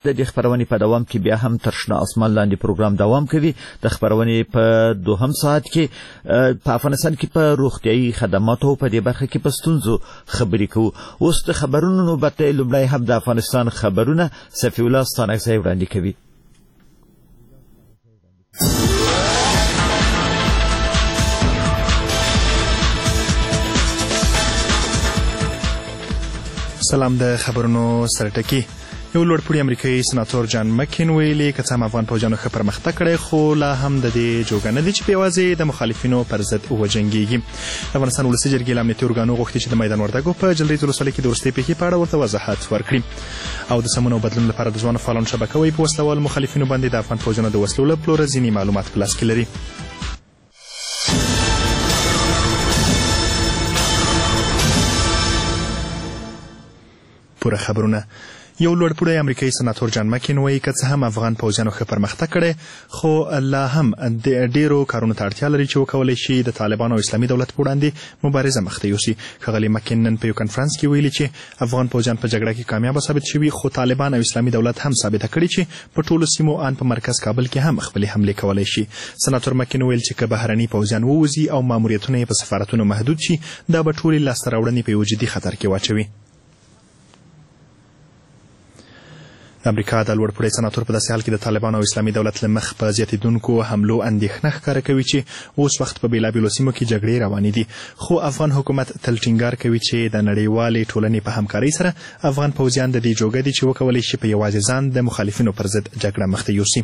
د دې خبرونې په دوام کې بیا هم تر شنه اسمان لاندې پروګرام دوام کوي. د خبرونې په دوهم ساعت کې په افغانستان کې په روغتیايي خدماتو په دې برخه کې په ستونزو خبرې کوو. اوس د خبرونو نوبت دی. لومړی هم د افغانستان خبرونه صفي الله ستانکزی وړاندې کوي. سلام. د خبرونو سرټکی. یو لوړپوړي امریکایي سناتور جان مکین ویلي که څه هم افغان پوځیانو ښه پرمختګ کړی خو لا هم د دې جوګه نه دی چې په یوازې د مخالفینو پر ضد وجنګېږي. د افغانستان ولسي جرګې له امنیتي ارګانو غوښتي چې د میدان وردګو په جلریز ولسوالۍ کې د وروستۍ پیښې په اړه ورته وضاحت ورکړي. او د سمون او بدلون لپاره د ځوانو فعالانو شبکه وایي په وسلوالو مخالفینو باندې د افغان پوځیانو د وسلو له پلوره ځینې معلومات په لاس کې لري. پوره خبرونه. یو لوړپوړی امریکایي سناتور جان مکین وایي که څه هم افغان پوځیانو ښه پرمختګ کړی خو لا هم د ډیرو کارونو ته اړتیا لري چې وکولی شي د طالبانو او اسلامي دولت په وړاندې مبارزه مخته یوسي. ښاغلي مکین نن په یو کنفرانس کې ویلي چې افغان پوځیان په جګړه کې کامیابه ثابت شوي خو طالبان او اسلامي دولت هم ثابته کړي چې په ټولو سیمو ان په مرکز کابل کې هم خپلې حملې کولی شي. سناتور مکین ویل چې که بهرني پوځیان ووځي او ماموریتونه یې په سفارتونو محدود شي دا به ټولې لاسته راوړنې په یو جدي خطر کې واچوي. د امریکا د لوړپوړي سناتور په داسې حال کې د طالبانو او اسلامي دولت له مخ په زیاتېدونکو حملو اندېښنه ښکاره کوي چې اوس وخت په بېلابېلو سیمو کې جګړې روانې دي. خو افغان حکومت تل ټینګار کوي چې د نړیوالې ټولنې په همکارۍ سره افغان پوځیان د دې جوګه دي چې وکولی شي په یوازې ځان د مخالفینو پر ضد جګړه مخته یوسي.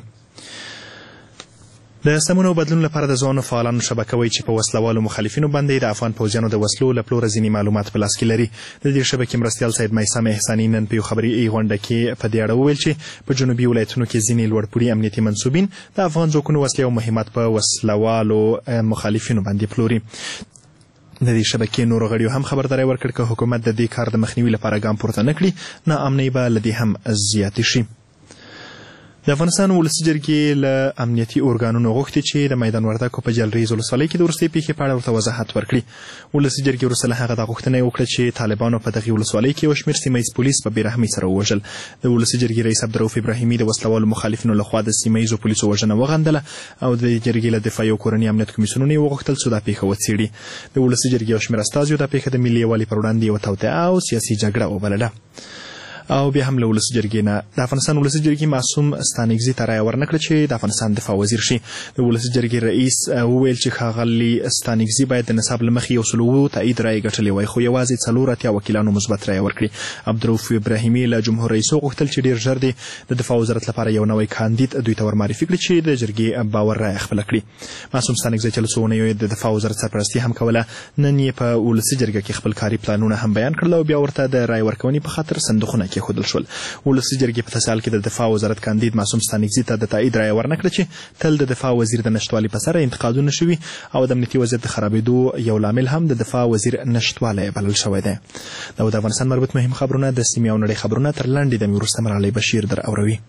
د سمون او بدلون لپاره د ځوانو فعالانو شبکه وایي چې په وسلوالو مخالفینو باندې د افغان پوځیانو د وسلو له پلوره ځینې معلومات په لاس کې لري. د دې شبکې مرستیال سید میثم احساني نن په یو خبري غونډه کې په دې اړه وویل چې په جنوبي ولایتونو کې ځینې لوړپوړي امنیتي منصوبین د افغان ځواکونو وسلې او مهمات په وسلوالو مخالفینو باندې پلوري. د دې شبکې نورو غړیو هم خبرداری ورکړ که حکومت د دې کار د مخنیوي لپاره ګام پورته نه کړي ناامنۍ به له دې هم زیاتې شي. د افغانستان ولسي جرګې له امنیتي ارګانونو غوښتي چې د میدان وردګو په جلریز ولسوالۍ کې د وروستۍ پیښې په اړه ورته وضاحت ورکړي. ولسي جرګې وروسته له هغه دا غوښتنه وکړه چې طالبانو په دغې ولسوالۍ کې یو شمېر سیمه ییز پولیس په بېرحمۍ سره ووژل. د ولسي جرګې رئیس عبدالرؤف ابراهیمي د وسلوالو مخالفینو لخوا د سیمه ییزو پولیسو وژنه وغندله او د جرګې له دفاعي او کورني امنیت کمیسیونونو یې وغوښتل څو دا پیښه وڅېړي. د ولسي جرګې یو شمېر استازیو دا پیښه د ملي یووالي پر وړاندې یوه توطئه او سیاسي جګړه وبلله. او بیا هم له ولسي جرګې نه د افغانستان ولسي جرګې معصوم ستانکزي ته رایه ورنکړه چې د افغانستان دفاع وزیر شي. د ولسي جرګې رئیس وویل چې ښاغلي ستانکزي باید د نصاب له مخې 107 تایید رایې ګټلې وای خو یوازې 84 وکیلانو مثبت رایه ورکړي. عبدالرؤف ابراهیمي له جمهور رئیس غوښتل چې ډېر ژر د دفاع وزارت لپاره یو نوی کاندید دوی ته ورمعرفي کړي چې د جرګې باور رایه خپله کړي. معصوم ستانکزي چې له څو اونیو د دفاع وزارت سرپرستي هم کوله نن یې په ولسي جرګه کې خپل کاري پلانونه هم بیان کړل او بیا ورته د رایې ورکونې په خاطر صندوقونه کېښودل شول. ولسي جرګې په تسهیل کې د دفاع وزارت کاندید معصوم ستانکزي ته د تایید رایه ورنکړه چې تل د دفاع وزیر د نشتوالي په سر انتقادونه شوي او د امنیتي وضعیت د خرابېدو یو لامل هم د دفاع وزیر نشتوالی بلل شوی دی. دا د افغانستان مربوط مهم خبرونه د سیمې او نړۍ خبرونه تر لنډې دمې وروسته مرحلې بشیر در اوروي.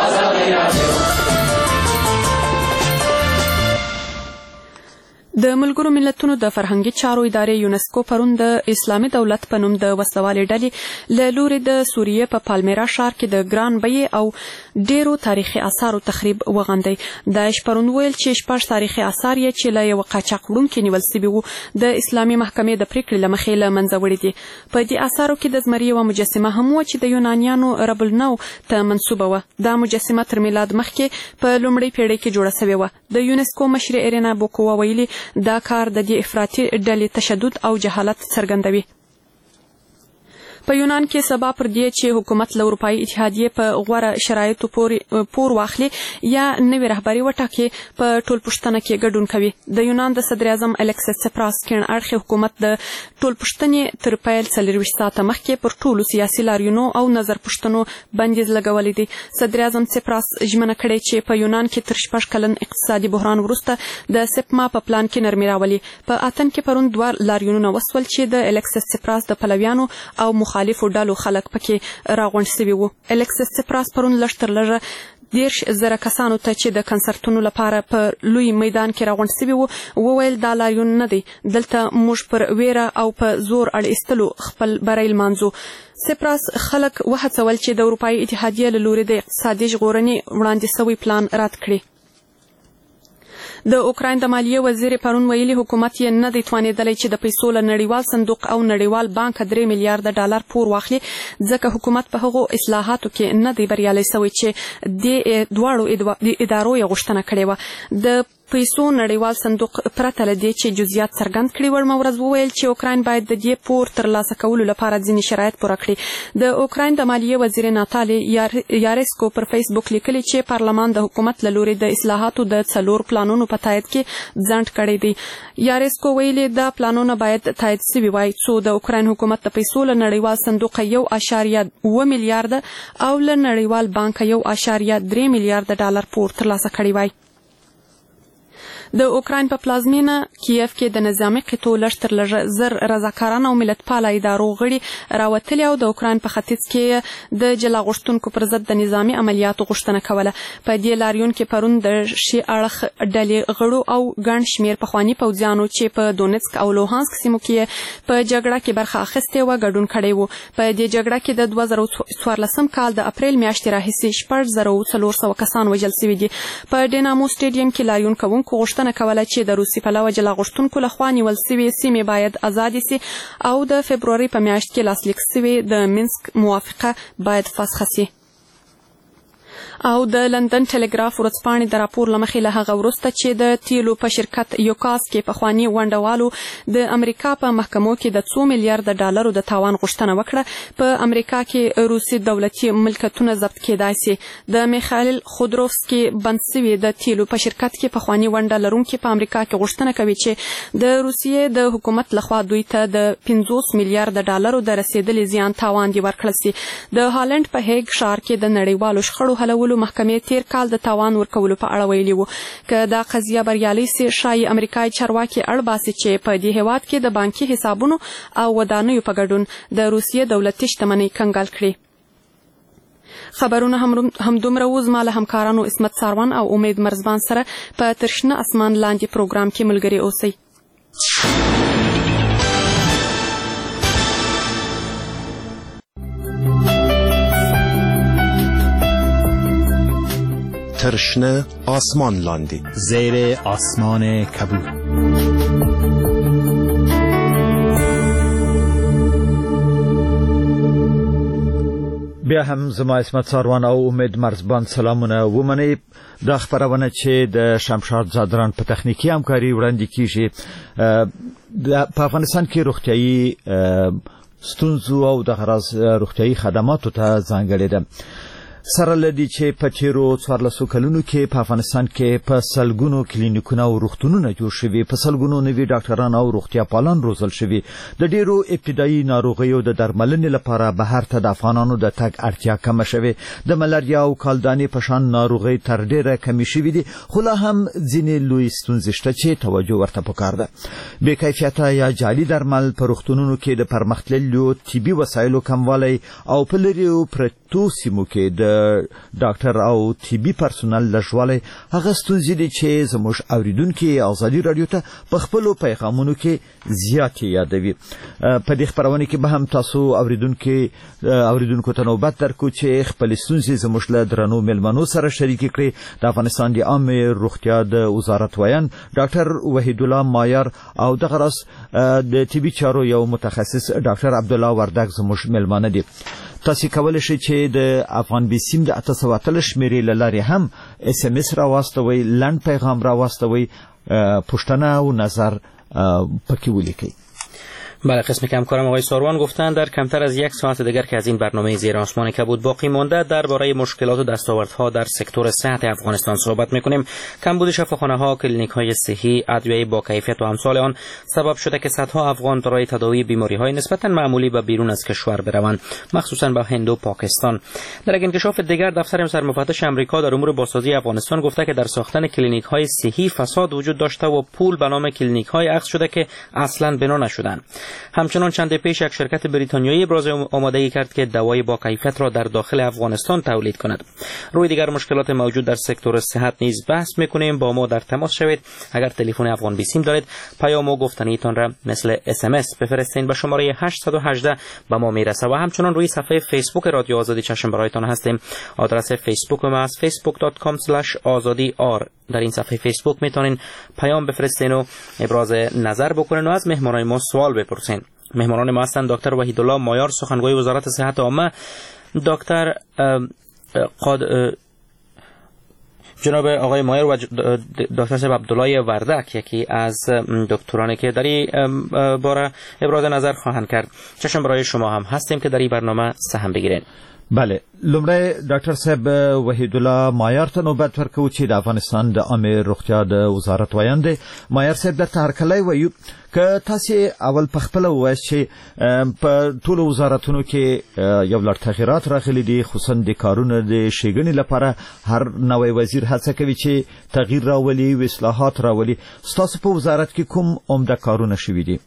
د ملګرو ملتونو د فرهنګي چارو ادارې یونسکو پرون د اسلامي دولت په نوم د وسلوالې ډلې له لوري د سوریې په پالمیرا ښار کې د ګران بیې او ډیرو تاریخي آثارو تخریب وغندی. داعش پرون ویل چې 6 تاریخي آثار یې چې له یو قاچاق وړونکي نیول سوي وو د اسلامي محکمې د پریکړې له مخې له منځه وړي دي. په دې آثارو کې د زمري یوه مجسمه هم وه چې د یونانیانو رب النو ته منسوبه وه. دا مجسمه تر میلاد مخکې په لومړۍ پیړۍ کې جوړه سوې وه. د یونسکو مشرې ایرینا بوکووا ویلي دا کار د دې افراطي ډلې تشدد او جهالت څرګندوي. په یونان کې سبا پر دې چې حکومت له اروپایي اتحادیې په غوره شرایطو پور واخلي یا نوې رهبري وټاکي په ټولپوښتنه کې ګډون کوي. د یونان د صدر اعظم الکسیس سپراس کیڼ اړخي حکومت د ټولپوښتنې تر پیل 24 ساعته مخکې پر ټولو سیاسي لاریونو او نظر پوښتنو بندیز لګولی دی. صدر اعظم سپراس ژمنه کړې چې په یونان کې تر 6 کلن اقتصادي بحران وروسته د سپما په پلان کې نرمي راولي. په اتن کې پرون 2 لاریونونه وسول چې د الکسیس سپراس د پلویانو او مخالفو ډلو خلک پکې راغونډ سوي وو. الکسیس سپراس پرون لږ تر لږه 10,000 کسانو ته چې د کنسرتونو لپاره په لوی میدان کې راغونډ شوي وو وویل دا لاریون نه دی، دلته موږ پر ویره او په زور اړ ایستلو خپل بری لمانځو. سپراس خلک وهڅول چې د اروپایي اتحادیې له لوري د اقتصادي ژغورنې وړاندې شوی پلان رد کړي. د اوکراین د مالیې وزیر پرون ویلي حکومت یې نه دی توانېدلی چې د پیسو له نړیوال صندوق او نړیوال بانک 3 میلیارډ ډالر پور واخلي، ځکه حکومت په هغو اصلاحاتو کې نه دی بریالی شوی چې د دواړو ادارو یې غوښتنه کړې وه. د پیسو نړیوال صندوق پرته له دې چې جزئیات څرګند کړي وړمه ورځ وویل چې اوکراین باید د دې پور ترلاسه کولو لپاره ځینې شرایط پوره کړي. د اوکراین د مالیې وزیر ناتالي یارسکو پر فیسبوک لیکلي چې پارلمان د حکومت له لوري د اصلاحاتو د 4 پلانونو په تایید کې ځنډ کړی دی. یارسکو ویلي دا پلانونه باید تایید شوي وای څو د اوکراین حکومت د پیسو له نړیوال صندوق 1.7 میلیارډ او له نړیوال بانک 1.3 میلیارډ ډالر پور ترلاسه کړی وای. د اوکراین په پلازمینه کیف کې د نظامی قطو لشتر زر رضاکاران او ملتپاله ادارو غړي راوتلي او د اوکراین په ختیځ کې د جلا غوښتونکو پر ضد د نظامی عملیاتو غوښتنه کوله. په دې لاریون کې پرون د شي اړخ ډلې غړو او ګڼ شمیر پخواني پوځیانو چې په دونیتسک او لوهانسک سیمو کې په جګړه کې برخه اخیستې وه ګډون کړی وو. په دې جګړه کې د 2014 کال د اپریل میاشتې راهیسې 4,400 کسان وژل شوي دي. په ډینامو سټیډیم کې لاریون کوونکو غوښتنه کوله چې د روسي پلوه جلا غوښتونکو لخوا نیول شوې سیمې باید ازادې سي او د فبروري په میاشت کې لاسلیک شوې د مینسک موافقه باید فسخه سي. او د لندن ټلګراف ورځپاڼې د راپور له مخې له هغه وروسته چې د تیلو په شرکت یوکاس کې پخواني ونډوالو د امریکا په محکمو کې د 2 میلیارډ ډالرو د تاوان غوښتنه وکړه، په امریکا کې روسي دولتي ملکیتونه ضبط کېدای شي. د میخایل خودروفسکي بند شوي د تیلو په شرکت کې پخواني ونډه لرونکي په امریکا کې غوښتنه کوي چې د روسیې د حکومت لخوا دوی ته د 50 میلیارډ ډالرو د رسیدلي زیان تاوان دی ورکړل شي. د هالند په هیګ ښار کې د نړیوالو شخړو حلولو محکمې تیر کال د تاوان ورکولو په اړه ویلي وو. که دا قضیه بریالۍ سي ښایي امریکایي چارواکي اړ باسي چې په دې هیواد کې د بانکي حسابونو او ودانیو په ګډون د روسیې دولتي شتمنۍ کنګال کړي. خبرونه همدومره وو. زما له همکارانو عصمت ساروان او امید مرزبان سره په ترشنه اسمان لاندې پروګرام کې ملګري اوسئ. ترشنه آسمان لاندی زیر آسمان کبود. بیا هم زما عصمت ساروان او امید مرزبان سلامونه ومنئ. دا خبرونه چې د شمشاد زادران په تخنیکی همکاري وړاندې کیږي په افغانستان کې روغتيایي ستونزو او د غرض روغتيایي خدماتو ته ځانګړې ده. سره لدی چې په تیرو 14 کلونو کې په افغانستان کې په سلګونو کلینیکونه او روغتونونه جوړ شوي، په سلګونو نوي ډاکټران او روغتیا پالان روزل شوي. د ډیرو ابتدایي ناروغیو د درملنې لپاره بهر ته د افغانانو د تګ اړتیا کم شوه. د ملاریا او کالدانې په شان ناروغي تر ډیره کمی شوي دي، خو لا هم ځینې لوی ستونزې شته چې توجه ورته پکار ده. بې کیفیته یا جعلي درمل، په روغتونونو کې د پرمختللو طبي وسایلو کموالی او په لريو پرتو سیمو کې د ډاکټر او طبي پرسونل لږوالی هغه ستونزې دي چې زموږ اوریدونکو ازادي رادیو ته په خپلو پیغامونو کې زیات یادوي. په دې خبرونه کې به هم تاسو اوریدونکو ته نوبت درکو چې خپل ستونزې زموږ له درنو ملمنو سره شریک کړي. د افغانستان د عامه روغتیا د وزارت ویان ډاکټر وحید الله مایار او د غرض د طبي چارو یو متخصص ډاکټر عبد الله وردګ زموږ ملمنه دي. تاسو کولای شئ چې د افغان بیسیم د 800 شمیرې لاري هم SMS را واستوي، لنډ پیغام را واستوي، پوښتنه او نظر پکې ولیکئ. بله، قسم که همکارم آقای ساروان گفتند در کمتر از 1 ساعت دیگر که از این برنامه زیر آسمان کبود باقی مانده درباره مشکلات و دستاوردها در سکتور صحت افغانستان صحبت می‌کنیم. کمبود شفاخانه‌ها، کلینیک‌های صحی، ادویه با کیفیت و امثال آن سبب شده که صدها افغان برای تداوی بیماری‌های نسبتاً معمولی به بیرون از کشور بروند، مخصوصاً به هند و پاکستان. در یک انکشاف دیگر دفتر سرمفتش آمریکا در امور بازسازی افغانستان گفته که در ساختن کلینیک‌های صحی فساد وجود داشته و پول به نام کلینیک‌های اخذ شده که اصلاً بنا نشدند. همچنان چند پیش یک شرکت بریتانیایی ابراز آمادگی کرد که دوای با کیفیت را در داخل افغانستان تولید کند. روی دیگر مشکلات موجود در سکتور صحت نیز بحث میکنیم. با ما در تماس شوید. اگر تلفن افغان بیسیم دارید پیام و گفتنیتان را مثل SMS بفرستین به شماره 818 به ما میرسه و همچنان روی صفحه فیسبوک رادیو آزادی چشم برایتان هستیم. آدرس فیسبوک ما است facebook.com/azadi.r. در این صفحه فیسبوک میتونین پیام بفرستین و ابراز نظر بکنین و از مهمانای ما سوال بپرسین. مهمانان ما هستند دکتر وحیدالله مایار سخنگوی وزارت صحت عامه، دکتر جناب آقای مایر و دکتر صاحب عبدالله وردک، یکی از دکترانی که در این باره ابراز نظر خواهند کرد. چشم برای شما هم هستیم که در این برنامه سهم بگیرین. بله، لومړی ډاکټر صاحب وحید الله مایار ته نوبت ورکوو چې د افغانستان د عامه روغتیا د وزارت وایند دی. مایار صاحب درته هرکلی وایو که تاسو اول په خپل وایي چې په ټولو وزارتونو کې یو لړ تغیرات راغلي دي، خصوصا د کارونو د شیګنې لپاره هر نوې وزیر هڅه کوي چې تغییر راولي او اصلاحات راولي. تاسو په وزارت کې کوم عمده کارونه شوي دي؟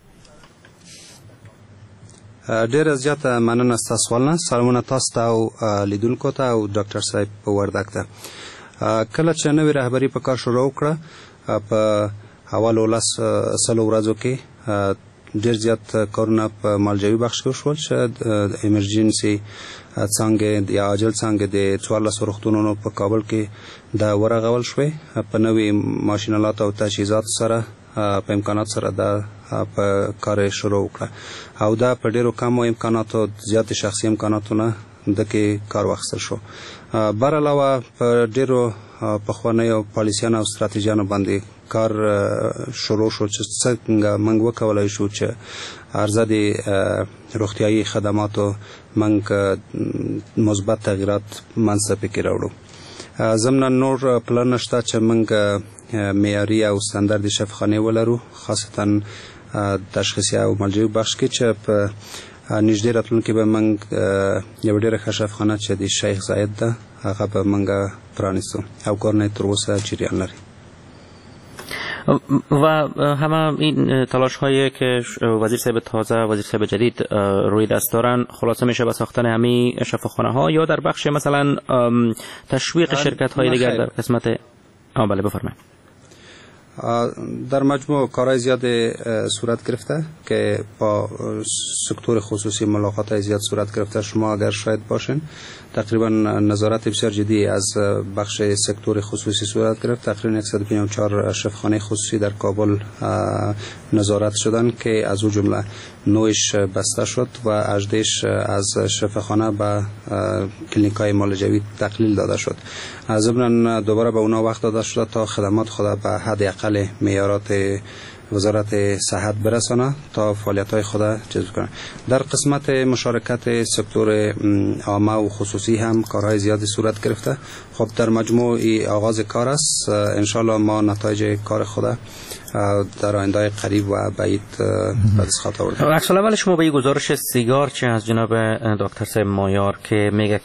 ډیر زیات مننه ستاسو سوالونه. سلامونه تاسو ته او لیدونکو ته او ډاکټر صاحب وردک ته. کله چې نوې رهبری په کار شروع وکړه په حواله ولس سلو ورځو کې ډیر زیات کارونه په مالجوي بخش کې وشول چې ایمرجنسي څنګه یا عاجل څنګه د 14 روغتونونو په کابل کې د ورغول شوې په نوې ماشینالات او تجهیزات سره په امکانات سره د په کار شروع وکړه او دا په ډیرو کمو امکاناتو زیات شخصي امکاناتونه د کې کار واخیستل شو. بر علاوه په ډیرو پخوانیو پالیسیانو او ستراتیژیانو باندې کار شروع شو چې څنګه موږ وکولای شو چې عرضه د روغتیايي خدماتو موږ مثبت تغیرات منځ ته راوړو. ضمن نور پلان شته چې موږ معیاري او ستاندرد شفاخانه ولرو، خاصتا تشخیصي او مالجوي بخش کې چې په نږدې راتلونکي به موږ یو ډېره ښه شفاخانه چې د شیخ زاید ده هغه به موږ پرانیستو او کارونه تر اوسه جریان لري. و همه این تلاش هایی که وزیر صاحب تازه وزیر صاحب جدید روی دست دارن خلاصه میشه به ساختن همین شفاخانه ها یا در بخش مثلا تشویق شرکت های دیگر در قسمت بله بفرمایید. در مجموع کارهای زیاد صورت گرفته که با سکتور خصوصی ملاقات زیاد صورت گرفته. شما اگر شاید باشین تقریبا نظارت بسیار جدی از بخش سکتور خصوصی صورت گرفت. تقریبا 154 شفاخانه خصوصی در کابل نظارت شدن که از او جمله 9 بسته شد و 18 از شفاخانه به کلینیکای معالجوی تقلیل داده شد. ضمن دوباره به اونا وقت داده شده تا خدمات خود به حد اقل معیارات وزارت صحت برسانه تا فعالیت‌های خود چیز کنه. در قسمت مشارکت سکتور عامه و خصوصی هم کارهای زیادی صورت گرفته. خب در مجموع آغاز کار است. انشالله ما نتایج کار خود در آینده قریب و بعید به دست آورده. عکس العمل شما به گزارش سیگار چه از جناب دکتر صاحب مایار که میگه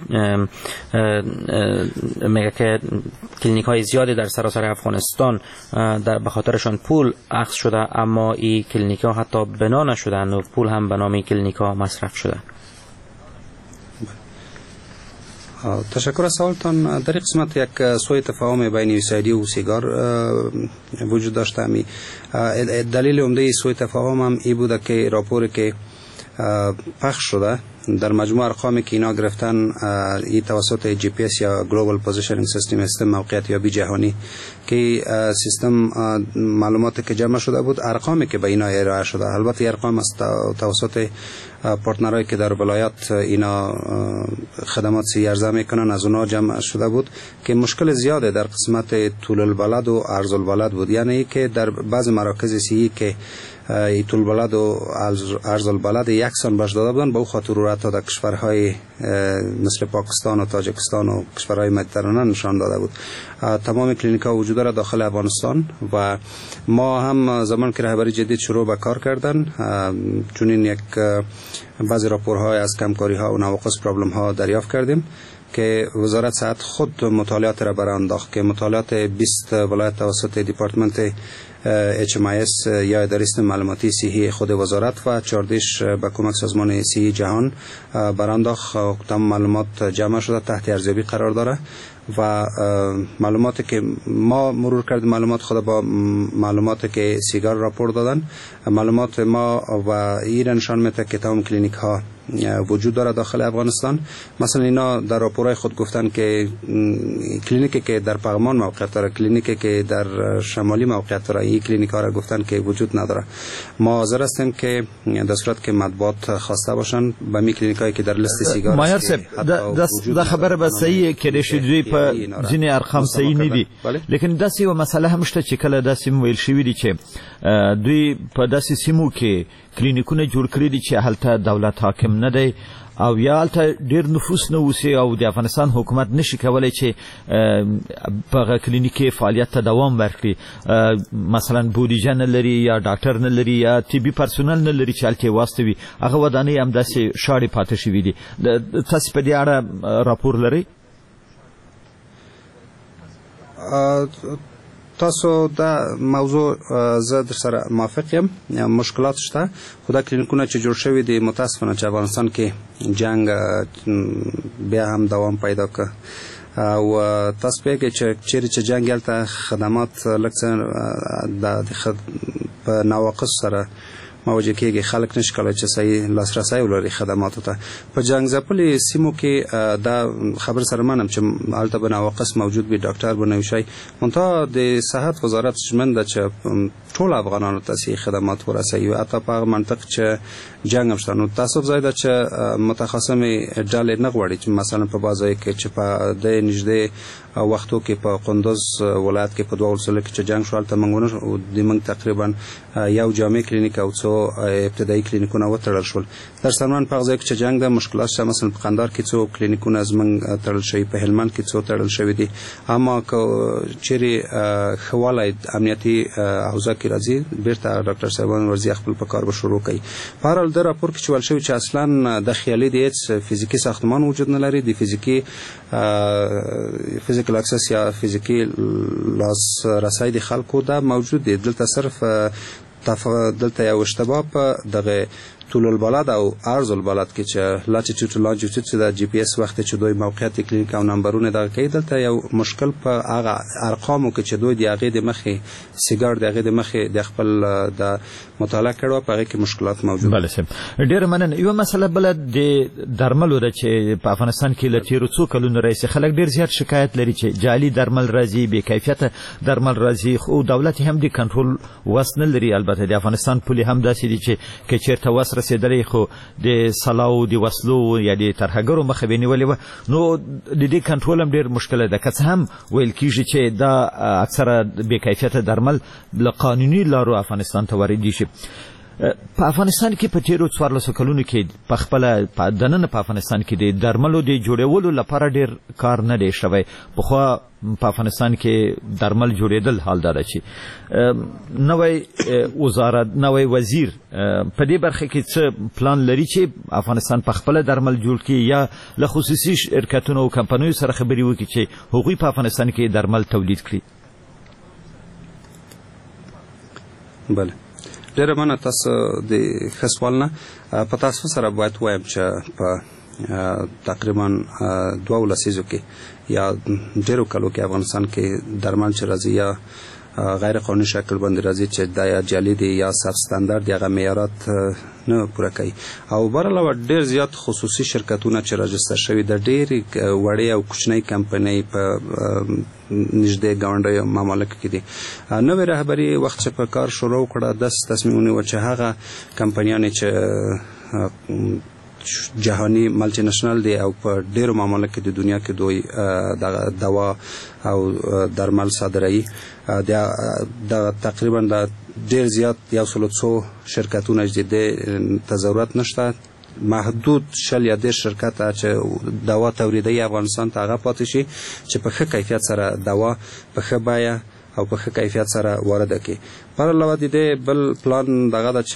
که کلینیک‌های زیادی در سراسر افغانستان به خاطرشان پول اخذ شده، اما این کلینیک‌ها حتی بنا نشدن و پول هم به نام کلینیک‌ها مصرف شده. تشکر از سوالتان. در این قسمت یک سوء تفاهم بین USAID و سیگار وجود داشته. دلیل عمده سوء تفاهم هم این بوده که راپوری که پخش شده در مجموع ارقامی که اینا گرفتن ای توسط GPS یا Global Positioning System سیستم موقعیت یابی جهانی که سیستم معلوماتی که جمع شده بود ارقامی که به اینا ارائه شده، البته ارقام است توسط پارتنرایی که در ولایات اینا خدمات عرضه میکنن از اونا جمع شده بود که مشکل زیاده در قسمت طول البلد و عرض البلد بود. یعنی که در بعض مراکز صحی که طول البلد و عرض البلد یکسان باش داده بودن به خاطر رورت در کشورهای مثل پاکستان و تاجیکستان و کشورهای مدیترانه نشان داده بود. تمام کلینیک‌ها وجود دارد داخل افغانستان و ما هم زمان که رهبری جدید شروع به کار کردن چون این یک بعضی راپورهای از کمکاری‌ها و نواقص پرابلم‌ها دریافت کردیم که وزارت صحت خود مطالعات را برانداخت که مطالعات 20 ولایت توسط دیپارتمنت HMIS یا اداره معلوماتی صحی خود وزارت و 14 به کمک سازمان صحی جهان برانداخت. تمام معلومات جمع شده تحت ارزیابی قرار داره و معلوماتی که ما مرور کردیم معلومات خود با معلوماتی که سیگار راپور دادن معلومات ما و این نشان میده که تمام کلینیک ها وجود داره داخل افغانستان. مثلا اینا در راپورهای خود گفتن که کلینیکی که در پغمان موقعیت داره، کلینیکی که در شمالی موقعیت داره، این کلینیک ها را گفتن که وجود نداره. ما حاضر هستیم که در صورت که مطبوعات خواسته باشن به می کلینیک هایی که در لیست سیگار مایر صاحب دا خبره به صحیح کې د دوی په ځینې ارقام صحیح نه دي، لیکن داسې یو مسله هم شته چې کله داسې ویل شوي دي چې دوی په داسې سیمو کې کلینیکونه جوړ کړي دي چې هلته دولت حاکم نه دی او یا هلته ډیر نفوس نه اوسي او د افغانستان حکومت نشي کولای چې په کلینیکي فعالیت ته دوام ورکړي، مثلا بودیجه نه لري یا ډاکټر نه لري یا طبي پرسونل نه لري چې هلته واستوي، هغه ودانۍ هم داسې شاړې پاتې شوي دي. تاسو په دې اړه راپور لرئ؟ تاسو دا موضوع زه در سره موافق یم. مشکلات شته خو دا کلینیکونه چې جوړ شوي دي متاسفانه چې افغانستان کې جنگ بیا هم دوام پیدا که او تاسو پوهیږئ چې چیرې چې جنګ هلته خدمات لږ څه په نواقص سره مواجه کېږي، خلک نشي کولای چې صحیح لاسرسی ولري خدماتو ته. په جنګ ځپلي سیمو کې دا خبر سره منم چې هلته به نواقص موجود وي، ډاکټر به نه وي شی، منتها د صحت وزارت ژمن ده چې ټول افغانانو ته صحیح خدمات ورسوي، حتی په هغه منطق چې جنګ هم شته. نو تاسو ځای ده چې متخصصې ډلې نه غواړي چې مثلا په بعض ځای کې چې په د نږدې وختو کې په قندوز ولایت کې په دوه ولسوالیو کې چې جنګ شو هلته موږ تقریبا یو جامع کلینیک او څو ابتدایي کلینیکونه وتړل شول. در سلمان په هغه ځای کې چې جنګ ده مشکلات شته، مثلا په قندهار کې څو کلینیکونه زموږ تړل شوي، په هلمند کې څو تړل شوي دي. اما که چیرې ښه والی امنیتي حوزه کې راځي بیرته ډاکټر صاحبان ورځي خپل په کار به شروع کوي. په هر حال د راپور کې چې ویل شوي چې اصلا د خیالي د هېڅ فزیکي ساختمان وجود نه لري، د فزیکل اکسس یا فزیکي لاسرسی د خلکو دا موجود دی. دلته صرف دلته یو اشتباه په دغه طول البلد او عرض البلد کې چې لاټیټیوډ لانجیټیوډ چې د جی پی اس وخت چې دوی موقعیت کلینیک او نمبرونه دغه کوي، دلته یو مشکل په هغه ارقامو کې چې دوی د هغې د مخې سیګار د هغې د مخې د خپل د مطالعه کړو په هغې کې مشکلات موجود. بله صاحب ډېره مننه. یوه مسله بله د درملو ده چې په افغانستان کې له تېرو څو کلونو راهیسې خلک ډېر زیات شکایت لري چې جعلي درمل راځي، بې کیفیته درمل راځي، خو دولت هم د کنټرول وس نه لري. البته د افغانستان پولې هم داسې دي چې که چېرته وس رسېدلی خو د سلاو د وسلو یا د ترهګرو مخه به نیولې وه، نو د دې کنټرول هم ډېر مشکله ده. که څه هم ویل کېږي چې دا اکثره بې کیفیته درمل له قانوني لارو افغانستان ته واردېږي. په افغانستان کې په تیرو 14 کلونو کې په خپل دننه په افغانستان کې د درملو د جوړولو لپاره ډېر کار نه دی شوی. پخوا په افغانستان کې درمل جوړېدل، حال دا ده چې نوی وزارت نوی وزیر په دې برخه کې څه پلان لري چې افغانستان په خپل درمل جوړ کړي یا له خصوصي شرکتونو او کمپنیو سره خبرې وکړي چې هغوی په افغانستان کې درمل تولید کړي؟ بله ډېره مننه تاسو د ښه سوال نه. په تاسو سره باید ووایم چې په تقریبا 2 لسیزو کې یا ډېرو کلو کې افغانستان کې درمل چې راځي یا غیر قانوني شکل باندې راځي چې دا یا جعلي دي یا سب ستاندرد یا معیارات نه پوره کوي. او بر علاوه ډېر زیات خصوصي شرکتونه چې راجستر شوي د ډېرې وړې او کوچنۍ کمپنۍ په نږدې ګاونډیو ممالکو کې دي. نوې رهبري وخت چې په کار شروع کړه داسې تصمیم ونیوه چې هغه کمپنیانې چې جهانی ملټي نېشنل دي او په ډېرو ممالکو د دنیا کې دوی د دوا او درمل صادروي، د تقریبا د ډېر زیات 100 شرکتونه چې د ضرورت نشته، محدود 10 شرکت چې دوا تولیدوي افغانستان ته هغه پاتې شي چې په ښه کیفیت سره دوا په ښه بیه او په ښه کیفیت سره وارده کړي. پر علاوه د دې بل پلان دغه ده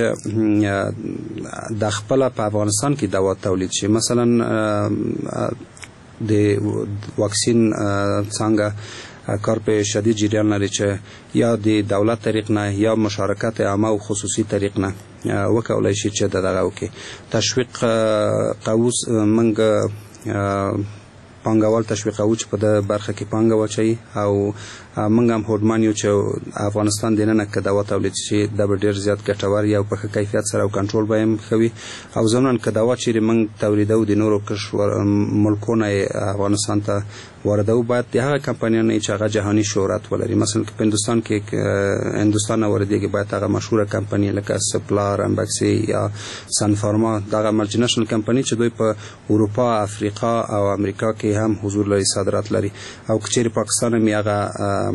چې د خپله په افغانستان کې دوا تولید شي. مثلا د واکسین څنګه کار په شدید جریان لري چې یا د دولت طریق نه یا مشارکت عامه او خصوصي طریق نه وکولای شي چې دغه وکړي. تشویق قوس منګ پانګوال تشویقوي چې په د برخه کې پانګه واچوي او موږ هم هوډمان یو چې افغانستان دننه که دوا تولید شي دا به ډېر زیات ګټور یا په ښه کیفیت سره او کنټرول به هم ښه وي او ضمناً که دوا چیرې موږ تولیدوو د نورو ملکونو افغانستان ته واردوو باید د هغه کمپنیانو چې هغه جهاني شهرت ولري. مثلا که په هندوستان کې هندوستان نه واردېږي باید هغه مشهوره کمپنۍ لکه سپلار، امبکسي یا سن فارما دغه ملټي نېشنل کمپنۍ چې دوی په اروپا، افریقا او امریکا کې هم حضور لري، صادرات لري او که چیرې پاکستان هم هغه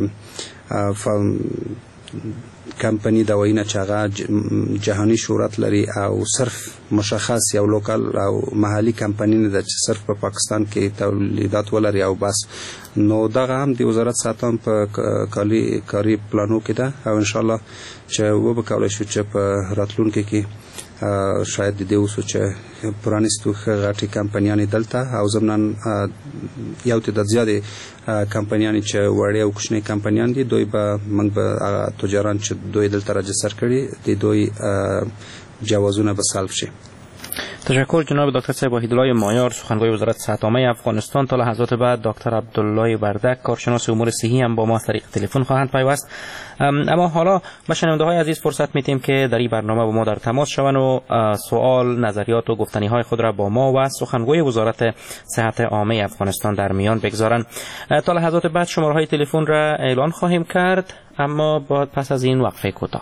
کمپنی دوایي چې هغه جهاني شهرت لري او صرف مشخص یو لوکال او محلي کمپنی نه ده چې صرف په پاکستان کې تولیدات ولري او بس. نو دغه هم د وزارت ساتم په کاري پلانو کې ده او ان شاء الله چې وبکولای شو چې په راتلونکي کې شاید د دې اوسو چې پرانیستو غټي کمپنیانې دلته او ضمناً یو تعداد زیاتې کمپنیانې چې وړې او کوچنۍ کمپنیان دي دوی به موږ به تجاران چې دوی دلته راجستر کړي د دوی جوازونه به سلب شي. تشکر جناب دکتر صاحب وحیدالله مایار، سخنگوی وزارت صحت عامه افغانستان. تا لحظات بعد دکتر عبدالله وردک، کارشناس امور صحی، هم با ما از طریق تلفن خواهند پیوست. اما حالا به شنونده‌های عزیز فرصت میدیم که در این برنامه با ما در تماس شوند و سوال، نظریات و گفتنی‌های خود را با ما و سخنگوی وزارت صحت عامه افغانستان در میان بگذارند. تا لحظات بعد شماره‌های تلفن را اعلان خواهیم کرد، اما پس از این وقفه کوتاه.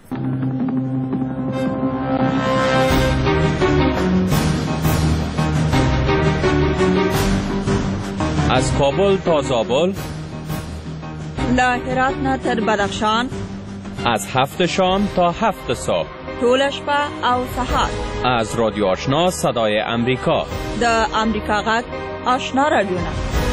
از کابل تا زابل، له هرات نه تر بدخشان، از 7 شام تا 7 صبح، ټول شپه او سهار. از رادیو آشنا صدای امریکا، د امریکا غږ آشنا رادیوونه.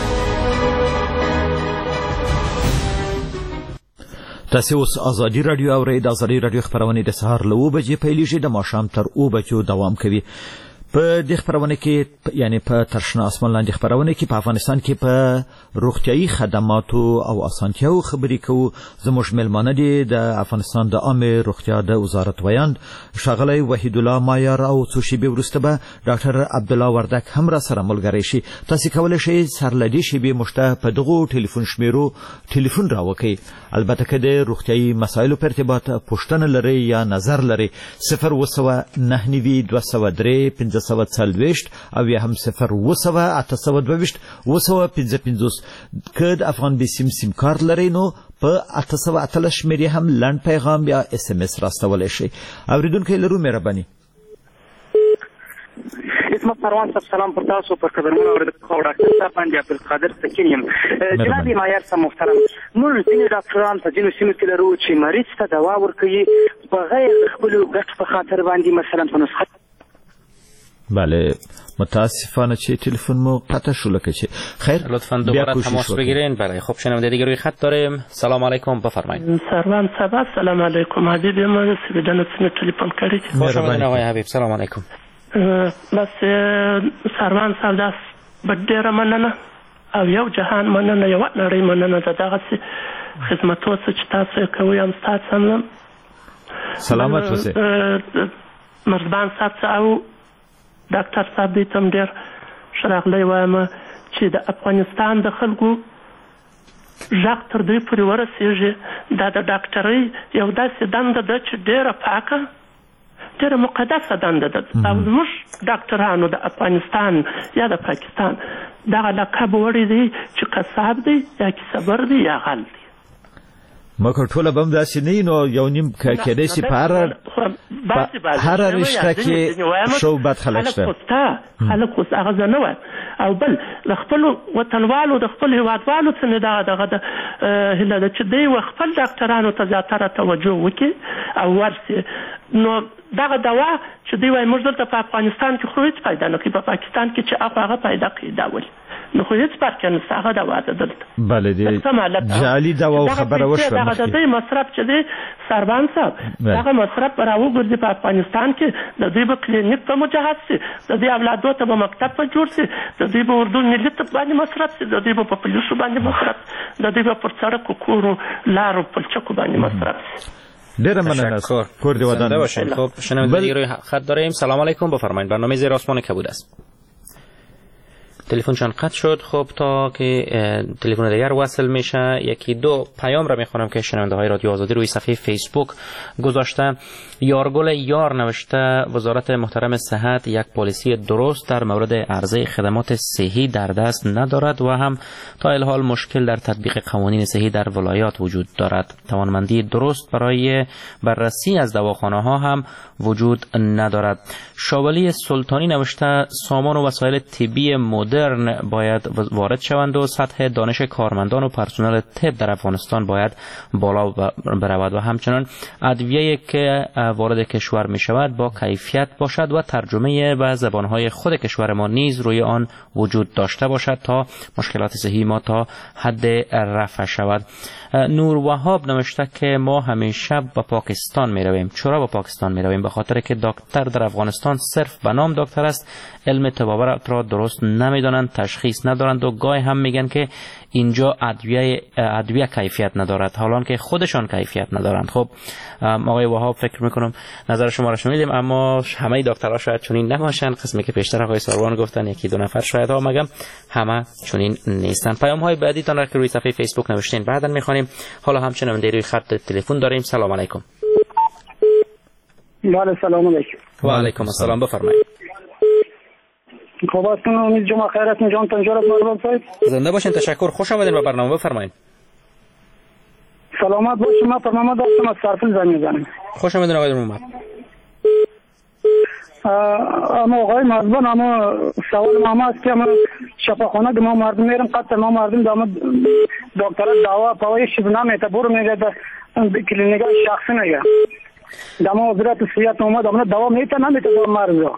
تاسو اوس ازادي رادیو اورئ. د ازادي رادیو خبرونه د سهار له 9 بجې پیلېږي، د ماښام تر 9 بجو دوام کوي. په دې خبرونه کې یعنی په ترشنا اسمان لاندې خبرونه کې په افغانستان کې په روغتيایي خدماتو او اسانتیاو خبرې کوو. زموږ ملمانه دي د افغانستان د عامه روغتیا د وزارت ویاند ښاغلی وحیدالله مایار او څو شېبې وروسته به ډاکټر عبدالله وردک هم را سره ملګری شي. تاسو کولی شئ سرلدې شېبې موږ ته په دغو ټلیفون شمیرو ټلیفون راوکئ. البته که د روغتيایي مسایلو په ارتباط پوښتنه لرئ یا نظر لرئ 009 203 540 او یا هم 0 که د افغان بي سیم کارت لرئ نو په 818 شمیرې هم لنډ پیغام یا SMS راستولی شئ. اوریدونکي لرو مهرباني. اسمه پروان صاحب، سلام پر تاسو پر قدرمنو او ډاکټر صاحب باندې عبدالقادر سکین یم. جناب مایار صاحب محترم، موږ ځینې ډاکټران په ځینو سیمو کې لرو چې مریض ته دوا ورکوي بغیر د خپلو ګټو په خاطر باندې، مثلا په نسخه. بله، متاسفانه چې تلفن مو قطع شو. لکه چې خیر لطفاً دوباره تماس بگیرین. بله خب شنونده دیگه روی خط داریم. سلام علیکم، بفرمایید. سروان صاحب سلام علیکم. حبیب من سویدن څخه تلیفون کړی. خوش آمدید آقای حبیب، سلام علیکم. بس سروان صاحب داس ډېره مننه او یو جهان مننه، یو نړۍ مننه د دغه خدماتو چې تاسو کوئ. هم تاسو سلامت اوسئ. مرزبان صاحب او ډاکټر صاحب دې تم ډېر ښه راغلی وایم چې د افغانستان د خلکو غږ تر دوی پورې ورسېږي. دا د ډاکټرۍ یو داسې دنده ده چې ډېره پاکه، ډېره مقدسه دنده ده او زموږ ډاکټرانو د افغانستان یا د پاکستان دغه لقب وړی دی چې قصاب دی یا کیسهبر دی یا غل دی. مګر ټوله به هم داسې نه نو یو نیم کېدای شي په هره رشته کې ښه او بد خلک شته. خلک اوس هغه زه نه وایم. او بل له خپلو وطنوالو د خپل هېوادوالو څه نه دغه د هیله ده چې دوی خپل ډاکټرانو ته زیاتره توجه وکړي او ورسي نو دغه دوا چې دوی وایي موږ دلته په افغانستان کې خو هېڅ پیدا نه کوي، په پاکستان کې چې هغه پیدا کوي دا ولې نو خو هېڅ فرق نشته، هغه دوا ده دلته. بله دی جعلي دوا خبره وشوه دغه د دوی مصرف چې دی سربان صاحب دغه مصرف راوګرځي په افغانستان کې، د دوی به کلینیک په مجهز شي، د دوی اولادو ته به مکتب په جوړ شي، د دوی به اردو ملي ته باندې مصرف شي، د دوی به په پولیسو باندې مصرف، د دوی به پر سړکو کورو لارو پلچکو باندې مصرف شي. ډیره مننه. کور دی ودان باشین. خب شنوندگی روی خط داریم. سلام علیکم، بفرمایید. برنامه زیر آسمان کبود است. تلفنشان قطع شد. خب تا که تلفن دیگر وصل میشه یکی دو پیام را میخوانم که شنونده های رادیو آزادی روی صفحه فیسبوک گذاشته. یارگل یار نوشته وزارت محترم صحت یک پالیسی درست در مورد عرضه خدمات صحی در دست ندارد و هم تا الحال مشکل در تطبیق قوانین صحی در ولایات وجود دارد. توانمندی درست برای بررسی از دواخانه ها هم وجود ندارد. شاولی سلطانی نوشته سامان و وسایل طبی مدرن باید وارد شوند و سطح دانش کارمندان و پرسنل طب در افغانستان باید بالا برود و همچنان ادویه‌ای که وارد کشور می شود با کیفیت باشد و ترجمه به زبانهای خود کشور ما نیز روی آن وجود داشته باشد تا مشکلات صحی ما تا حد رفع شود. نور وهاب نوشته که ما همیشه به پاکستان می رویم. چرا به پاکستان می رویم؟ به خاطر که دکتر در افغانستان صرف به نام دکتر است، علم طبابت را درست نمیدانند، تشخیص ندارند و گاهی هم میگن که اینجا ادویه کیفیت ندارد، حالان که خودشان کیفیت ندارند. خب آقای وهاب فکر میکنم نظر شما را شنیدیم، اما همه دکترها شاید چنین نباشند. قسمی که پیشتر آقای ساروان گفتن یکی دو نفر شاید ها، مگم همه چنین نیستن. پیام های بعدی تان را که روی صفحه فیسبوک نوشتین بعدا میخوانیم. حالا همچنان روی خط تلفن داریم. سلام علیکم. بله سلام علیکم. و علیکم السلام، بفرمایید. خب اصلا امید جمعه خیر است. جان تنجارت مردم صاحب زنده باشین. تشکر، خوش آمدین به برنامه. بفرمایید. سلامت باشین. من پر محمد هستم از سرپل زنگ میزنم. خوش آمدین آقای محمد. اما آقای مزبان، اما سوال ما است که شفاخانه که ما مردم میرم قطع ما مردم دام دکتر دعوا پایش نمیته برو میگه کلینیک شخصی میگه دام وزارت صحت اومد دام دوا میته نمیته با مرزا.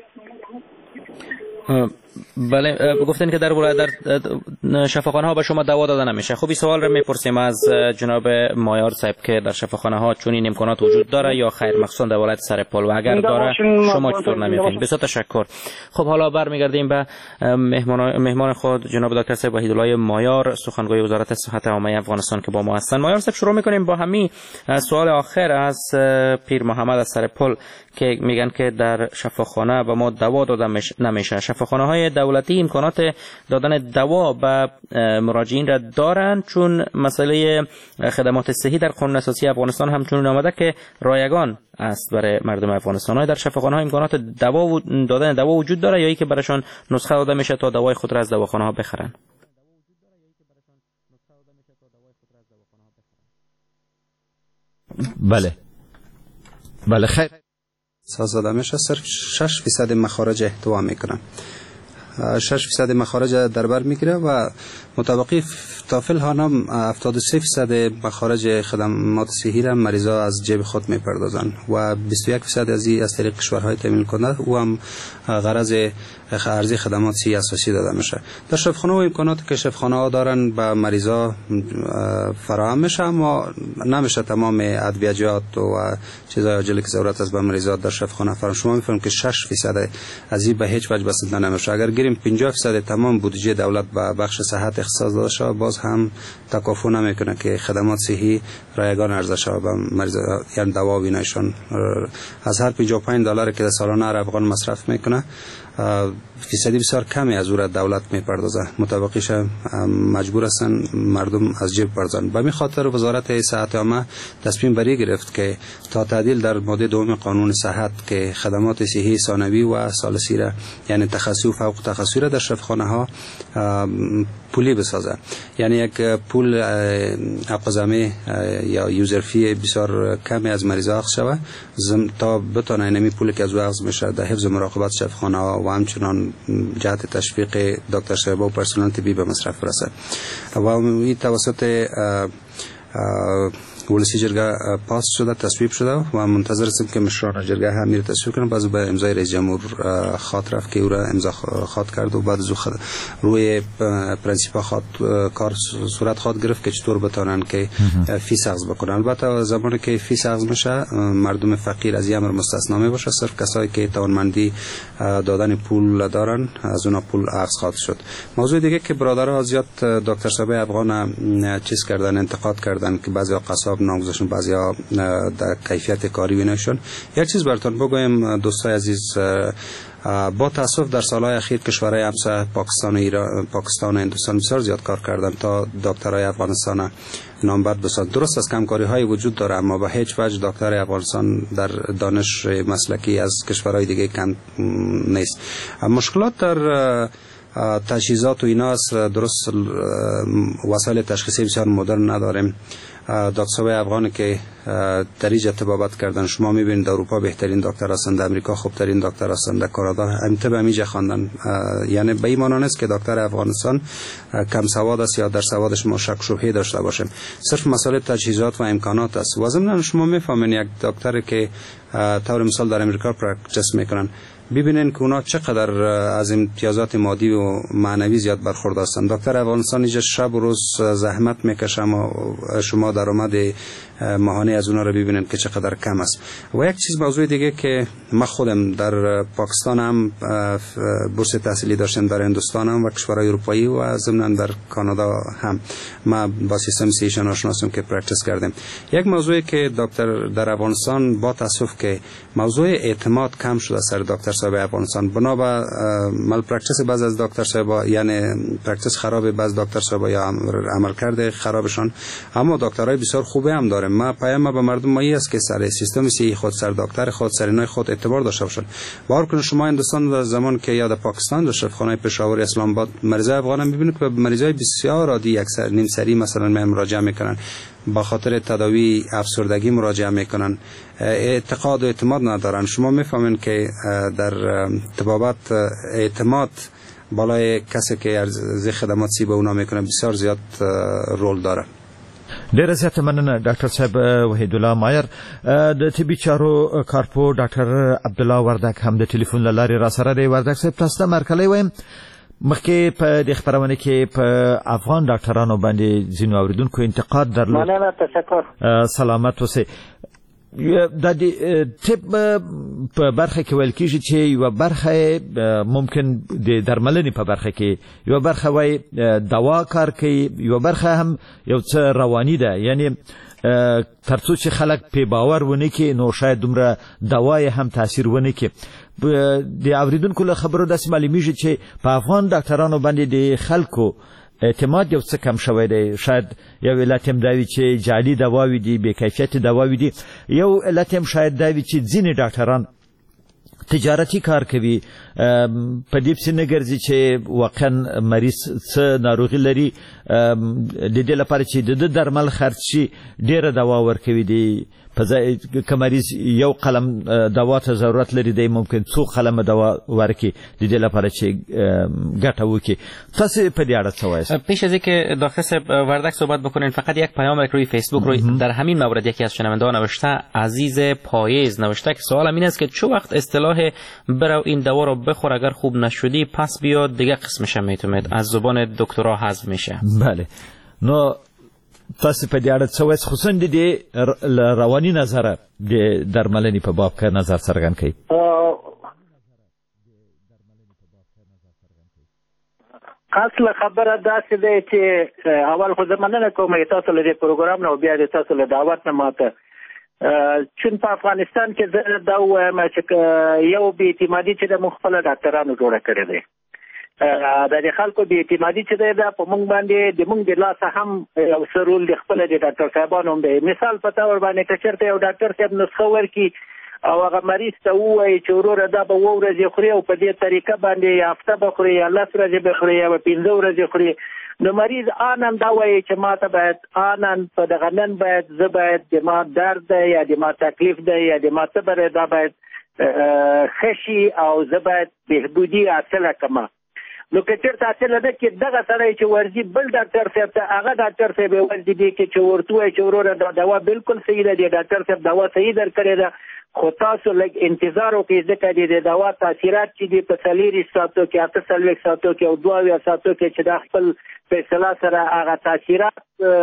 بله گفتن که در شفاخانه ها به شما دوا داده نمیشه. خب این سوال رو میپرسیم از جناب مایار صاحب که در شفاخانه ها چون این امکانات وجود داره یا خیر، مخصوصا در ولایت سرپل، و اگر داره شما چطور نمیفهمید؟ بسیار تشکر. خب حالا برمیگردیم به مهمان خود جناب دکتر صاحب وحیدالله مایار، سخنگوی وزارت صحت عامه افغانستان که با ما هستند. مایار صاحب شروع میکنیم با همین سوال آخر از پیر محمد از سرپل که میگن که در شفاخانه به ما دوا داده نمیشه. شفاخانه های دولتی امکانات دادن دوا به مراجعین را دارند، چون مسئله خدمات صحی در قانون اساسی افغانستان همچنین آمده که رایگان است برای مردم افغانستان. های در شفاخانه ها امکانات دادن دوا وجود داره یا ای که برایشان نسخه داده میشه تا دوای خود را از دواخانه ها بخرن؟ بله خیر. سازاده میشه صرف 6% مخارج احتوا میکنن. 6% مخارج در بر میگیره و مطابقی تا فی الحال هم 73% مخارج خدمات صحی را مریضا از جیب خود میپردازن و 21% از طریق کشورهای تامین کننده و هم غرض ارزی خدمات صحی اساسی داده میشه. در شفاخانه و امکاناتی که شفاخانه ها دارن به مریضا فراهم میشه، اما نمیشه تمام ادویجات و چیزهای عاجلی که ضرورت است به مریضا در شفاخانه فراهم. شما میفهمید که 6% از این به هیچ وجه بسنده نمیشه. اگر گیریم 50% تمام بودجه دولت به بخش صحت اختصاص داده شود، باز هم تکافو نمیکنه که خدمات صحی رایگان عرضه شود به مریضا، یعنی دوا و اینایشان. از هر $55 که سالانه افغان مصرف میکنه، فیصدی بسیار کمی از او را دولت میپردازه. مطابقیش مجبور هستن مردم از جیب پردازن. به همین خاطر وزارت صحت عامه تصمیم بری گرفت که تا تعدیل در ماده دوم قانون صحت که خدمات صحی ثانوی و ثالثی را، یعنی تخصصی و فوق تخصصی را در شفاخانه ها پولی بسازه. یعنی یک پول اقزامی یا یوزر فی بسیار کمی از مریضا اخذ شود تا بتونه اینمی پولی که از او اخذ میشه در حفظ مراقبت شفاخانه ها و همچنان جهت تشویق دکتر صاحب و پرسنل طبی به مصرف برسه. و این توسط ولسی جرگه پاس شده، تصویب شده و منتظر هستیم که مشران جرگه هم میره تصویب کنن. بعد به امضای رئیس جمهور خط رفت که او را امضا خط کرد و بعد روی پرنسیپا کار صورت خواهد گرفت که چطور بتونن که فی سقز بکنن. البته زمانی که فی سقز میشه مردم فقیر از این امر مستثنا میباشه، صرف کسایی که توانمندی دادن پول دارن از اونا پول اخذ خواهد شد. موضوع دیگه که برادرها زیاد دکتر صاحب افغان چیز کردن، انتقاد کردن که بعضیا قصاب نام گذاشتن، بعضیا در کیفیت کاری وینشون. یک چیز براتون بگویم دوستای عزیز، با تاسف در سالهای اخیر کشورهای همسایه پاکستان و هندوستان بسیار زیاد کار کردن تا دکترای افغانستان نامبرد بسازند. درست است کمکاری های وجود داره، اما به هیچ وجه دکتر افغانستان در دانش مسلکی از کشورهای دیگه کم نیست. مشکلات در تجهیزات و اینا است. درست وسایل تشخیصی بسیار مدرن نداریم. دکترای افغان که در اینجا طبابت کردن، شما میبینید در اروپا بهترین دکتر هستند، در امریکا خوبترین دکتر هستند، در کانادا همینطور همیشه خواندن. یعنی به این معنی نیست که دکتر افغانستان کم سواد است یا در سوادش ما شک شبهه داشته باشیم، صرف مسئله تجهیزات و امکانات است. و ضمن شما میفهمین یک دکتر که طور مثال در امریکا پرکتیس میکنن، ببینین که اونا چقدر از امتیازات مادی و معنوی زیاد برخورد هستند. دکتر افغانستان اینجا شب و روز زحمت میکشه، اما شما درآمد ماهانه از اونا رو ببینین که چقدر کم است. و یک چیز موضوع دیگه که ما خودم در پاکستان هم بورس تحصیلی داشتم، در هندوستان هم و کشورهای اروپایی و ضمن در کانادا هم ما با سیستم سیشن آشنا هستم که پرکتیس کردیم. یک موضوعی که دکتر در افغانستان با تاسف که موضوع اعتماد کم شده سر دکتر صاحب افغانستان، بنا به مال پرکتیس بعض از دکتر صاحب، یعنی پرکتیس خراب بعض دکتر صاحب یا عملکرد خرابشان، اما دکترای بسیار خوبه هم داره. ما پیام به مردم مایی است که سر سیستم سی خود، سر دکتر خود، سر اینای خود اعتبار داشته باشن. باور کنید شما هندوستان در زمان که یا در پاکستان در شفاخانه پشاور اسلام آباد مریضای افغان هم میبینید که مریضای بسیار عادی یک سر نیم سری مثلا مراجعه میکنن، با خاطر تداوی افسردگی مراجعه میکنن، اعتقاد و اعتماد ندارن. شما میفهمین که در طبابت اعتماد بالای کسی که از خدمات سی به اونا میکنه بسیار زیاد رول داره. ډیره زیاته مننه ډاکټر صاحب وحید الله مایر. د طبي چارو کارپو ډاکټر عبدالله وردک هم د ټلیفون له لارې را سره دی. وردک صاحب تاسو ته مرکلی وایم، مخکې په دې خبرونه کې په افغان ډاکټرانو باندې ځینو اوریدونکو انتقاد درلود. مننه، تشکر. سلامت اوسئ. د دې طب په برخه کې ویل کېږي چې یوه برخه ممکن د درملنې په برخه کې یوه برخه وایي دوا کار کوي، یوه برخه هم یو څه رواني ده، یعنی تر څو چې خلک پې باور ونه کړي نو شاید دومره دوا یې هم تاثیر ونه کړي. د اوریدونکو له خبرو داسې معلومیږي چې په افغان ډاکټرانو باندې د خلکو اعتماد یو څه کم شوی دی. شاید یو علت هم دا وي چې جعلي دواوې دي، بې کیفیت دواوې دي. یو علت هم شاید دا وي چې ځینې ډاکټران تجارتي کار کوي، په دې پسې نه ګرځي چې واقعا مریض څه ناروغي لري، د دې لپاره چې د ده درمل خرڅ شي ډېره دوا ورکوي. دی په ځای که مریض یو قلم دوا ته ضرورت لري، دی ممکن څو قلمه دوا ورکړي د دې لپاره چې ګټه وکړي. تاسو په دې اړه څه وایئ؟ پیش از اینکه دکتر صاحب وردک صحبت بکنین، فقط یک پیام روی فیسبوک روی در همین مورد یکی از شنونده‌ها نوشته، عزیز پاییز نوشته که سوالم این است که چه وقت اصطلاح برو این دوا رو بخور اگر خوب نشدی پس بیاد دیگه قسمش میتونید از زبان دکترها حذف میشه. بله، نو تاسو په دې اړه څه وایئ، خصوصا د دې رواني نظره د درملنې په باب کې نظر څرګند کړئ؟ اصل خبره داسې ده چې اول خو زه مننه کوم تاسو له دې پروګرام نه او بیا د تاسو له دعوت نه ماته، چون په افغانستان کې زه دا وایم چې یو بې اعتمادي چې د موږ خپله ډاکټرانو جوړه کړې دی، د خلکو بې اعتمادي چې دی دا په موږ باندې د موږ د لاسه هم یو څه رول د خپله د ډاکټر صاحبانو هم دی. مثال په طور باندې که چېرته یو ډاکټر صاحب نسخه ورکړي او هغه مریض ته ووایي چې وروره دا به 2 ورځې خوري او په دې طریقه باندې یا هفته به خوري یا 10 ورځې به خوري یا به 15 ورځې خوري، نو مریض آنن دا وایي چې ما ته باید آنن په دغه نن باید زه باید د ما درد دی یا د ما تکلیف دی یا د ما صبر دا باید ښه شي او زه باید بهبودي حاصله کړم. نو که چېرته حاصل نه کې دغه سړی چې ورځي بل ډاکټر صاحب ته هغه ډاکټر صاحب یې ورځي دی کې چې ورته وایي چې وروره دا دوا بالکل صحیح ده دی ډاکټر صاحب دوا صحیح درکړې ده خو تاسو لږ انتظار وکړئ ځکه د دوا تاثیرات چې دي په 40 ساعتو کې 48 ساعتو کې او 22 ساعتو کې چې دا خپل فیصله سره هغه تاثیرات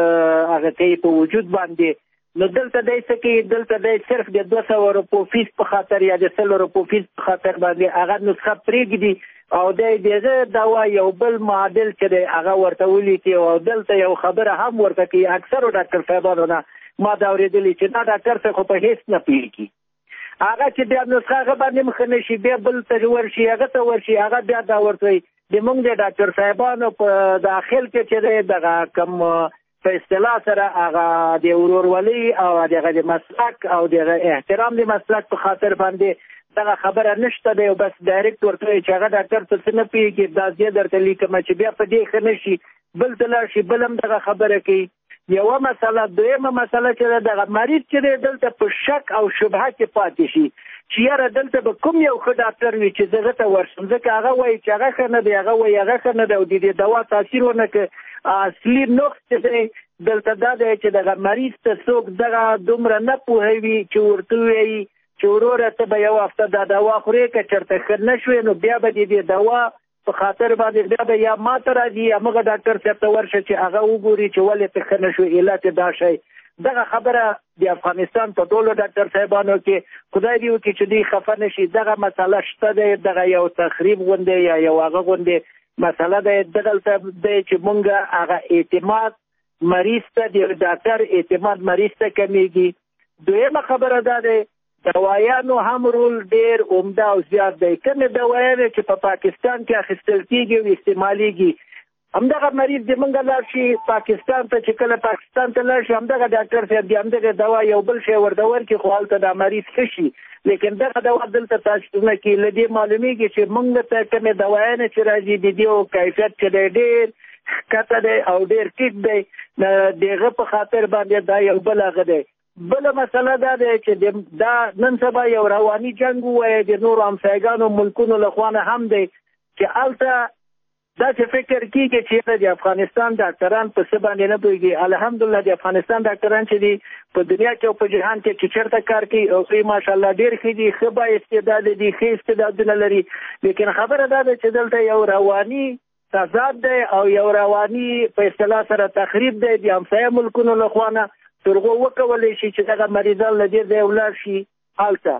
هغه کوي په وجود باندې نو دلته دی څه کوي دلته دی صرف د 200 روپو فیس په خاطر یا د 100 روپو فیس په خاطر باندې هغه نسخه پرېږدي او دغه دوا یو بل معادل چې دی هغه ورته ولیکي او دلته یو خبره هم ورته کوي اکثرو ډاکټر صاحبانو نه ما دا اورېدلې چې دا ډاکټر صاحب خو په هیڅ نه پوهېږي هغه چې بیا نسخه هغه باندې مخ نه شي بیا بل ته ورشي هغه ته ورشي هغه بیا دا ورته وایي د موږ د ډاکټر صاحبانو په داخل کې چې دی دغه کم په اصطلاح سره هغه د ورورولۍ او دغه د مسلک او د احترام د مسلک په خاطر باندې دغه خبره نشته دی او بس ډایرکټ ورته وایي چې هغه ډاکټر څه نه پوهېږي دا زه درته لیکم چې بیا په دې ښه نه شي بل ته لاړ شي بل هم دغه خبره کوي یوه مسله دویمه مسله چې دغه مریض چې دی دلته په شک او شبهه کې پاتې شي چې یاره دلته به کوم یو ښه ډاکټر وي چې زه ته ورشم ځکه هغه وایي چې هغه ښه نه دی هغه وایي هغه ښه نه دی او د دې دوا تاثیر ونه کړي اصلي نقص چې دی دلته دا دی چې دغه مریض ته څوک دغه دومره نه پوهوي چې ورته وایي چې وروره ته به یو هفته دا دوا خورې که چېرته ښه نه شوې نو بیا به د دې دوا په خاطر باندې بیا به یا ما ته راځي یا موږ ډاکټر صاحب ته ورشه چې هغه وګوري چې ولې ته ښه نه شو علت یې دا شی دغه خبره د افغانستان په ټولو ډاکټر صاحبانو کې خدای دې وکړي چې دوی خفه نه شي دغه مسله شته دی دغه یو تخریب غوندې یا یو هغه غوندې مسله دی دغلته دی چې موږ هغه اعتماد مریض ته د ډاکټر اعتماد مریض ته کمیږي دویمه خبره دا دی دوایانو هم رول ډیر عمده او زیات دی کومې دوایانې چې په پاکستان کې اخیستل کېږي او استعمالیږي همدغه مریض د موږ لاړ شي پاکستان ته چې کله پاکستان ته لاړ شي همدغه ډاکټر صاحب د همدغه دوا یو بل شی ورته ورکړي خو هلته دا مریض ښه شي لیکن دغه دوا دلته تاسیسونه کې له دې معلومیږي چې موږ ته کومې دوایانې چې راځي د دې کیفیت چې دی ډېر ښکته دی او ډېر ټیټ دی د هغه په خاطر باندې دا یو بل هغه دی بله مسله دا دی چې دا نن سبا یو رواني جنګ ووایه د نورو همسایګانو ملکونو له خوا نه هم دی چې هلته داسې فکر کېږي چې د افغانستان ډاکټران په څه باندې نه پوهېږي الحمدلله د افغانستان ډاکټران چې دي په دنیا کې او په جهان کې چې چېرته کار کوي او دوی ماشاءالله ډېر ښه دي ښه با استعداد دي ښه استعدادونه لري لیکن خبره دا ده چې دلته یو رواني تضاد دی او یو رواني په اصطلاح سره تخریب دی د همسایه ملکونو له خوا نه تر هغو وکولی شي چې دغه مریضان له دې ځایه ولاړ شي هلته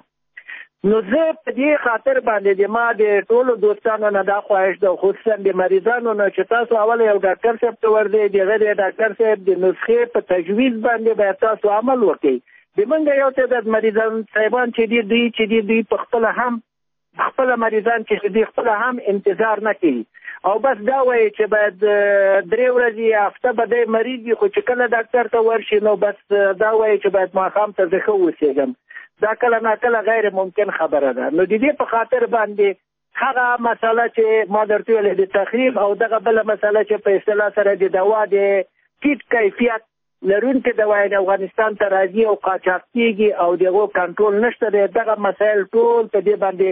نو زه په دې خاطر باندې د ما د ټولو دوستانو نه دا خواهش ده خصوصا د مریضانو نه چې تاسو اول یو ډاکټر صاحب ته ورځئ د هغه د ډاکټر صاحب د نسخې په تجویز باندې باید تاسو عمل وکړئ د موږ یو تعداد مریضان صاحبان چې دي دوی په خپله هم خپله مریضان چې دي خپله هم انتظار نه کوي او بس دا وایي چې باید 3 ورځې یا هفته به دی مریض وي خو چې کله ډاکټر ته ورشي نو بس دا وایي چې باید ماښام ته زه ښه اوسېږم دا کله ناکله غیر ممکن خبره ده نو د دې په خاطر باندې هغه مسله چې ما درته ویلې د تخریب او دغه بله مسله چې په اصطلاح سره د دوا د ټیټ کیفیت لرونکي دوایان افغانستان ته راځي او قاچاق کېږي او د هغو کنټرول نشته دی دغه مسایل ټول په دې باندې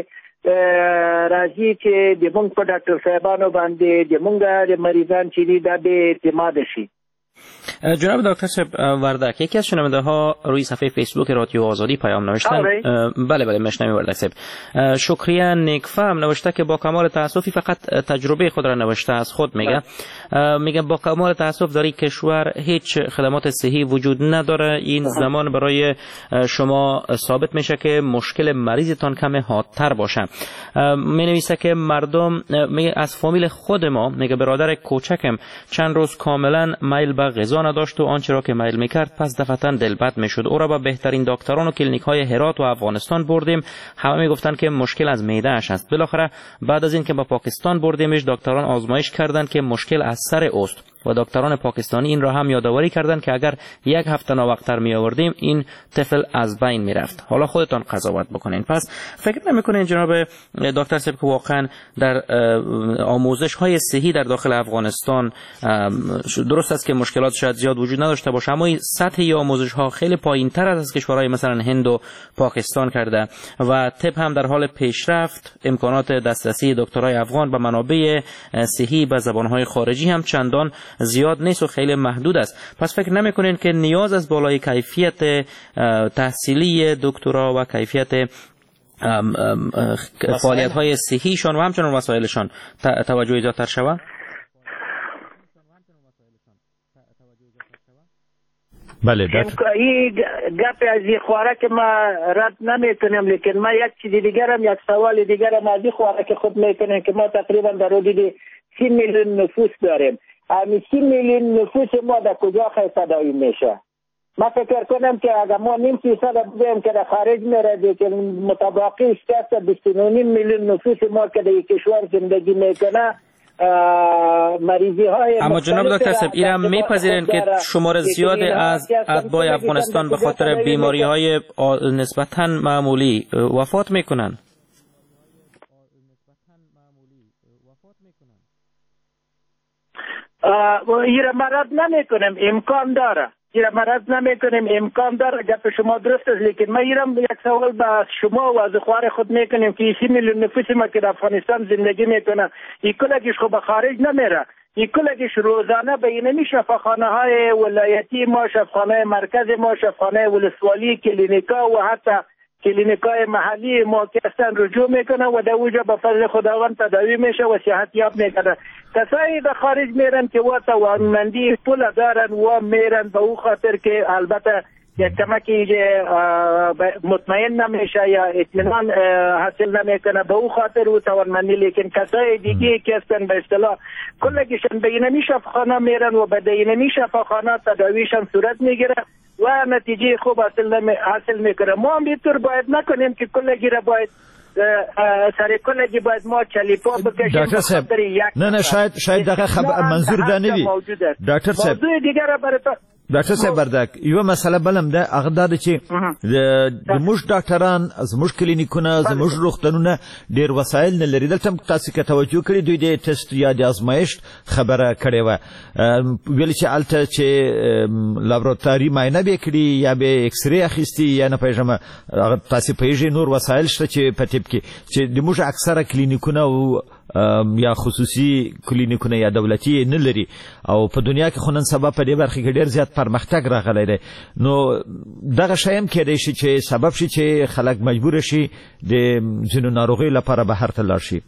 راځي چې د موږ په ډاکټر صاحبانو باندې د موږ د مریضان چې دي دا بې اعتماده شي جناب دکتر صاحب وردک یکی از شنونده ها روی صفحه فیسبوک رادیو آزادی پیام نوشتن بله میشنویم وردک صاحب شکریه نیکفهم نوشته که با کمال تاسفی فقط تجربه خود را نوشته از خود میگه با کمال تاسف در این کشور هیچ خدمات صحی وجود نداره این زمان برای شما ثابت میشه که مشکل مریضتان کم حادتر باشه می نویسه که مردم میگه از فامیل خود ما میگه برادر کوچکم چند روز کاملا میل به غذا نداشت و آنچه را که میل میکرد پس دفعتا دلبد میشد او را به بهترین دکتران و کلینیک های هرات و افغانستان بردیم همه میگفتند که مشکل از معده اش است بالاخره بعد از این که به پاکستان بردیمش دکتران آزمایش کردند که مشکل از سر اوست و دکتران پاکستانی این را هم یادآوری کردند که اگر یک هفته ناوقتر می آوردیم این طفل از بین می رفت. حالا خودتان قضاوت بکنین. پس فکر نمی‌کنین جناب دکتر صاحب که واقعا در آموزش های صحی در داخل افغانستان درست است که مشکلات شاید زیاد وجود نداشته باشه، اما سطح آموزش ها خیلی پایین‌تر از کشورهای مثلا هند و پاکستان کرده و طب هم در حال پیشرفت، امکانات دسترسی دکترای افغان به منابع صحی به زبان‌های خارجی هم چندان زیاد نیست و خیلی محدود است. پس فکر نمی‌کنین که نیاز از بالای کیفیت تحصیلی دکترا و کیفیت فعالیت‌های صحیشان و همچنین وسایلشان توجه زیادتر شود؟ بله این گپ از این خوراک ما رد نمیکنم، لیکن ما یک چیز دیگرم، یک سوال دیگرم از این خوراک خود میکنم که ما تقریبا در حدود 30 میلیون نفوس داریم. همین 30 میلیون نفوس ما در کجا تداوی میشه؟ ما فکر کنم که اگر ما 0.5% بگیم که در خارج میره، که متباقی 29 میلیون نفوس ما که در کشور زندگی میکنه مریضی های. اما جناب دکتر صاحب ایران میپذیرند که شمار زیادی از اتباع افغانستان به خاطر بیماری های نسبتاً معمولی وفات میکنن؟ ایران مرد نمیکنم، امکان داره. امکان داره، گپ شما درست است، لیکن ما ایران یک سوال به شما و از خوار خود میکنیم که 30 میلیون نفوس ما که در افغانستان زندگی میکنه، این کلگیش خب به خارج نمیره، این کلگیش روزانه به اینمی شفاخانه های ولایتی ما، شفاخانه مرکز ما، شفاخانه ولسوالی، کلینیکا و حتی کلینیکای محلی ما که هستن رجوع میکنه و در اوجا به فضل خداوند تداوی میشه و صحت یاب میکنه. کسایی در خارج میرن که و توانمندی پول دارن و میرن به او خاطر که البته یک کمکی مطمئن نمیشه یا اطمینان حاصل نمیکنه به او خاطر او توانمندی، لیکن کسای دیگه که هستن به اصطلاح کلگیشن به اینمی شفاخانه میرن و به اینمی شفاخانه تداویشان صورت میگیره و نتیجه خوب حاصل میکنه. ما هم اینطور باید نکنیم که کلگی را باید سر کلگی باید ما چلیپا بکشیم. دکتر صاحب نه شاید دقیقه منظور ده نوی دکتر صاحب موضوع دیگر را برای ډاکټر صاحب بردک یو مسله بلم ده هغه دا چې د موږ ډاکټران زموږ کلینیکونه زموږ روغتونونه ډیر وسایل نه لري. دلته تاسو که توجه کړئ دوی د ټیسټ یا د ازمایښت خبره کړې وه، ویل چې هلته چې لابراتواري معاینه به کړي یا به اکس ری اخیستي یا نه پوهېږم تاسو پوهېږئ نور وسایل شته چې په طب کې چې د موږ اکثره کلینیکونه او یا خصوصي کلینیکونه یا دولتي نه لري او په دنیا کې خو نن سبا په دې برخه کې ډیر زیات پرمختګ راغلی دی. نو دغه شی هم کېدای شي چې سبب شي چې خلک مجبور شي د ځینو ناروغیو لپاره بهر ته لاړ شي.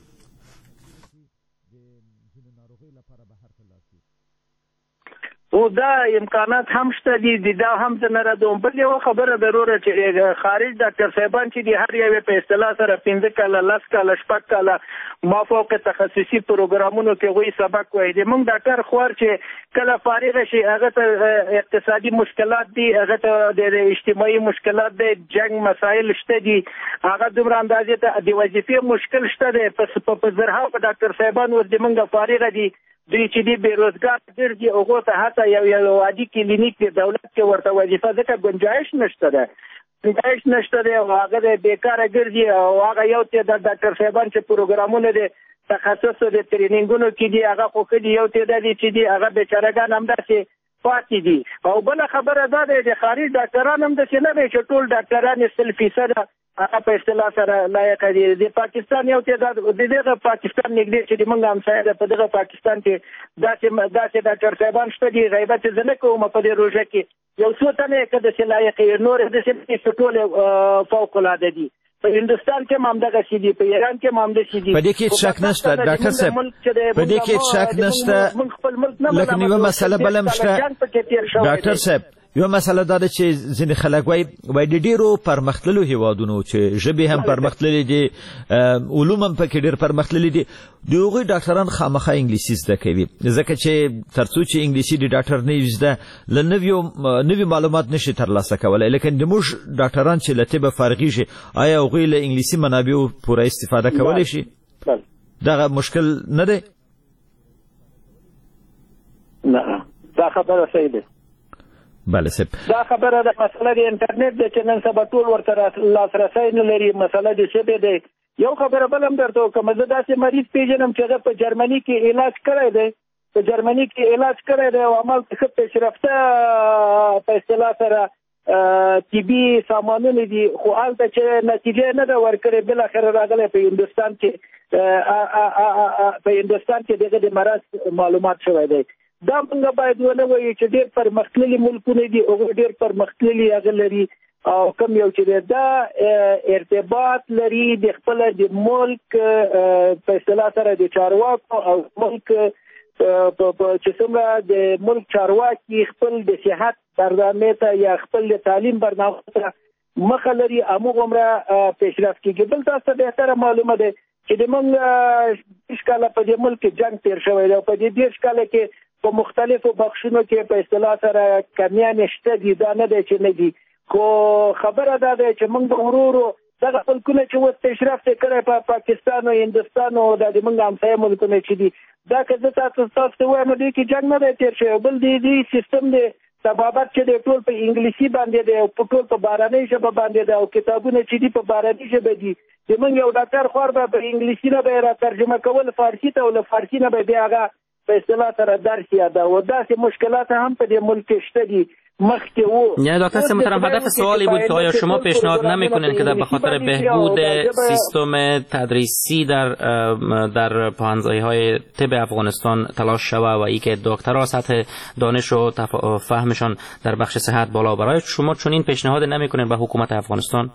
او دا امکانات هم شته دي، دا هم زه نه ردوم. بل یوه خبره ضروره چې خارج ډاکټر صاحبان چې دي هر یوې په اصطلاح سره 15 کاله 10 کاله 6 کاله مافوق تخصصي پروګرامونو کې غوي سبق وایي. موږ ډاکټر خوار چې کله فارغ شي هغه ته اقتصادي مشکلات دي، هغه ته د اجتماعي مشکلات دي، جنگ مسایل شته دي، هغه دومره اندازې ته د وظیفې مشکل شته دی. په زرها ډاکټر صاحبان ور دي موږ فارغ دي، دوی چې دی بیروزګار ګرځي هغو ته حتی یو عادي کلینیک د دولت کې ورته وظیفه ځکه ګنجایش نشته ده او هغه بیکاره ګرځي او هغه یو تعداد ډاکټر صاحبان چې پروګرامونه د تخصص د ټرینینګونو کې دي هغه خو ښه دي، یو تعداد چې دي هغه بیچارهګان همداسې پاتې دي. او بله خبره دا ده د خارج ډاکټران هم داسې نه دی چې ټول ډاکټران یې 100% هغه په اصطلاح سره لایق دي. د پاکستان یو تعداد د دغه پاکستان نږدې چې موږ همسایه ده په دغه پاکستان کې داسې ډاکټر صاحبان شته دي، غیبت زه نه کوم په دې روژه کې یو څو تنې که داسې لایق یې نور داسې ټول فوق العاده دي. په هندوستان کې هم همدغسې دي، په ایران کې هم همداسې دي. په دې کې شک نشته ډاکټر صاحب، په دې کې شک نشته، لکه یوه مسله بله هم شته ډاکټر صاحب. یو مسله دا ده چې ځینې خلک وایي د ډېرو پرمختللو هیوادونو چې ژبې هم پرمختللې دي، علوم هم پکې ډېر پرمختللي دي، د هغوی ډاکټران خامخا انګلیسي زده کوي ځکه چې تر څو چې انګلیسي د ډاکټر نه وي زده له نوي معلومات نشي ترلاسه کولی. لیکن د موږ ډاکټران چې له طبه فارغېږي آیا هغوی له انګلیسي منابعو پوره استفاده کولی شي؟ دغه مشکل نه دی؟ نه دا خبره صحیح ده. بله سپ دا خبره د مسله د انټرنیټ د چې نن سبا ټول ورته لاسرسی نه لري. مسله د څه ده؟ یو خبره بل هم درته کوم. زه داسې مریض پیژنم چې هغه په جرمني کې علاج کړی دی، په جرمني کې علاج کړی دی او عمل ښه پیشرفته په اصطلاح سره طبي سامانونه دي، خو هلته چې نتیجه نه ده ورکړې، بالاخره راغلی په هندوستان کې دغه د مرض معلومات شوی دی. دا موږ باید ونه وایو چې ډېر پرمختللي ملکونه دي، هغوی ډېر پرمختللي هغه لري او کوم یو چې دا ارتباط لري د خپل د ملک په اصطلاح سره د چارواکو او ملک چې څومره د ملک چارواکي خپل د صحت برنامه ته یا خپل د تعلیم برنامه ته مخه لري، همغومره پیشرفت کېږي. بل تاسو ته بهتره معلومه ده چې د موږ 20 کاله په دې ملک کې جنګ تیر شوی دی او په دې 20 کاله کې په مختلفو بخشونو کې په اصطلاح سره کمیان شته دي، دا نه دی چې نه دي. خو خبره دا ده چې موږ به ورو دغه ملکونه چې اوس پیشرفت کړی په پاکستان او هندوستان او د موږ همسایه ملکونه چې دي، دا که زه تاسو ته وایم دوی کې جنګ نه دی تیر شوی. بل دی سیستم دی طبابت چې دی ټول په انګلیسي باندې دی او ټول په بهرنۍ ژبه باندې دی او کتابونه چې دي په بهرنۍ ژبه دي. د موږ یو ډاکټر خور به په انګلیسي نه به را ترجمه کول فارسي ته او له فارسي نه به بیا هغه په اصطلاح سره درس یاده و. داسې مشکلات هم په دې ملک کې شته دي. یعنی دکتر صاحب محترم، هدف سوالی بود که آیا شما پیشنهاد نمی‌کنید که به خاطر بهبود سیستم تدریسی در پانزایی‌های طب افغانستان تلاش شود و اینکه دکترها سطح دانش و فهمشان در بخش صحت بالا برای شما چنین پیشنهاد نمی‌کنید به حکومت افغانستان؟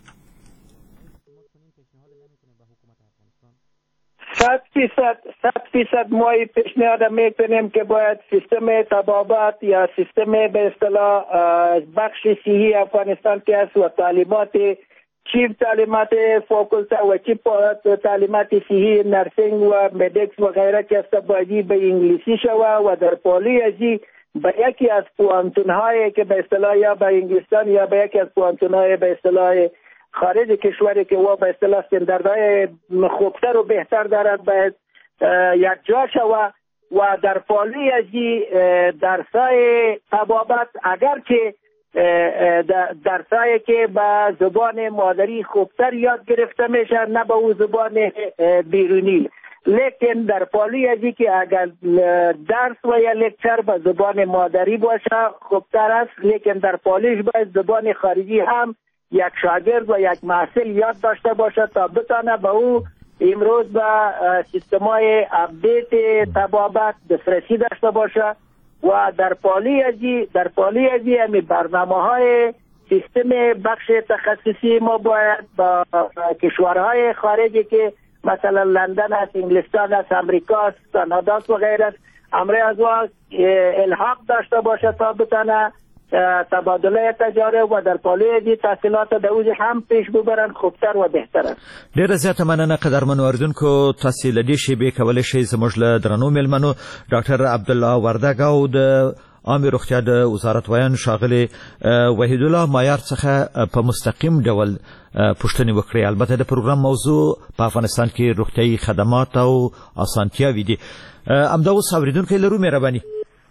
100% ما پیشنهاد میکنیم که باید سیستم طبابت یا سیستم به اصطلاح بخش صحی افغانستان که است و تعلیمات چیف تعلیمات فاکولته و چیف تعلیمات صحی نرسینگ و مدیکس و غیره که است باید به انگلیسی شود و در پالی ازی به یکی از پوانتون‌های که به اصطلاح یا به انگلستان یا به یکی از پوانتون‌های به اصطلاح خارج کشوری که و به اصطلاح استانداردهای خوبتر و بهتر دارد باید یک جا شود و در پالی ازی درسای طبابت اگر که درسایی که به زبان مادری خوبتر یاد گرفته میشه نه به او زبان بیرونی، لیکن در پالی ازی که اگر درس و یا لکچر به زبان مادری باشه خوبتر است، لیکن در پالیش باید زبان خارجی هم یک شاگرد و یک محصل یاد داشته باشه تا بتانه به او امروز به سیستمای اپدیت طبابت دسترسی داشته باشه و در پالی ازی همی برنامه‌های سیستم بخش تخصصی ما باید با کشورهای خارجی که مثلا لندن است، انگلستان است، امریکا است، کانادا است و غیره امر از الحاق داشته باشه تا بتانه تبادله تجارب و در پالی دی تحصیلات دوز هم پیش ببرن خوبتر و بهتر است. ډیره زیاته مننه قدرمن اوریدونکو. تاسو له دې شیبې کولای شئ زموږ له درنو مېلمنو ډاکټر عبدالله وردګ او د عامه روغتیا د وزارت ویان ښاغلي وحید الله مایار څخه په مستقیم ډول پوښتنې وکړې. البته د پروګرام موضوع په افغانستان کې روغتیايي خدمات او اسانتیاوې دي. همدا اوس اوریدونکو لرو مهرباني.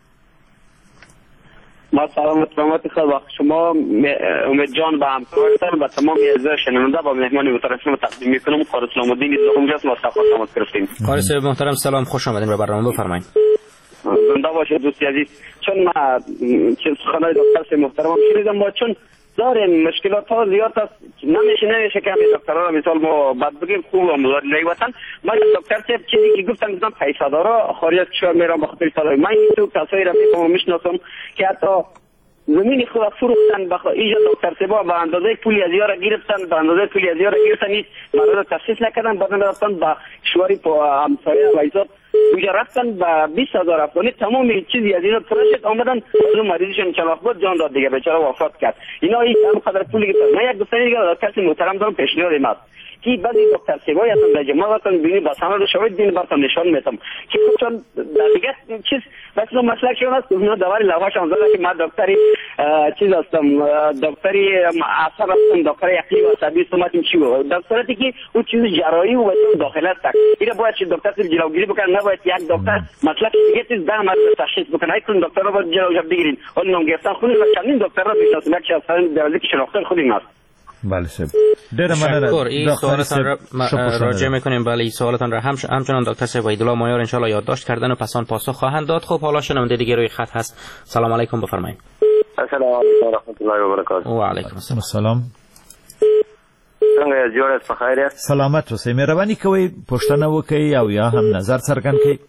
ما سلامت خیر وقت شما امید جان به همکارتان و تمام اعضای شنونده با مهمان محترم تقدیم میکنم. قاری اسلام الدین زخم جاست ما سلامت گرفتیم. قاری صاحب محترم سلام، خوش آمدین به برنامه، بفرمایید. زنده باشید دوستی عزیز. چون ما سخنان دکتر محترم شنیدم ما چون داریم مشکلات ها زیاد است، نمیشه که همین دکترها مثال ما بعد بگیم خوب هم داری وطن. من دکتر صاحب چیزی که گفتم پیسه داره خارج از کشور میرم بخاطر سالای من تو کسایی را میشناسم که حتی زمین خود فروختن بخاطر اینجا دکتر صاحب به اندازه پولی از یارا گرفتن، به اندازه پولی از یارا گرفتن نیست مرد تشخیص نکردن، بعدن رفتن به کشوری همسایه و ایزاد اونجا رفتن با 20,000 افغانی تمام چیزی از اینا پروژه آمدن از مریضشون چند وقت بعد جان داد دیگه بیچاره وفات کرد. اینا این قدر پولی گرفتن. من یک دوستانی دیگه کسی محترم دارم پیشنهاد میدم که بعضی دکتر سیوای هستن در جمع وقتن ببینید با سند شواهد دین براتون نشان میدم که چون دیگه چیز مثلا مسئله است اونها دواری لوحش هم زدن که من دکتری چیز هستم، دکتری اثر هستم، دکتر عقلی و عصبی سمتیم چی بود دکتراتی که اون چیز جراحی و داخل است. اینا باید چه دکتر جلوگیری بکنه نه باید یک دکتر مطلب دیگه چیز ده مرد تشخیص بکنه. این دکترها باید جلو بگیرین. اون نام گرفتن خودی و چندین دکترها میشناسیم که اصلا دولتی که شناختن خودی است. بله سب در مننه. این سوالتان را راجع میکنیم. بله این سوالتان را همچنان دکتر صاحب وحیدالله مایار ان شاء الله یادداشت کردن و پسان پاسخ خواهند داد. خب حالا شنونده دیگه روی خط هست. سلام علیکم بفرمایید. السلام علیکم و رحمت الله و برکاته. و علیکم السلام. څنګه جوړ است بخیر؟ سلامت اوسئ. مهرباني کوئ پوښتنه وکړئ او یا هم نظر څرګند کړئ.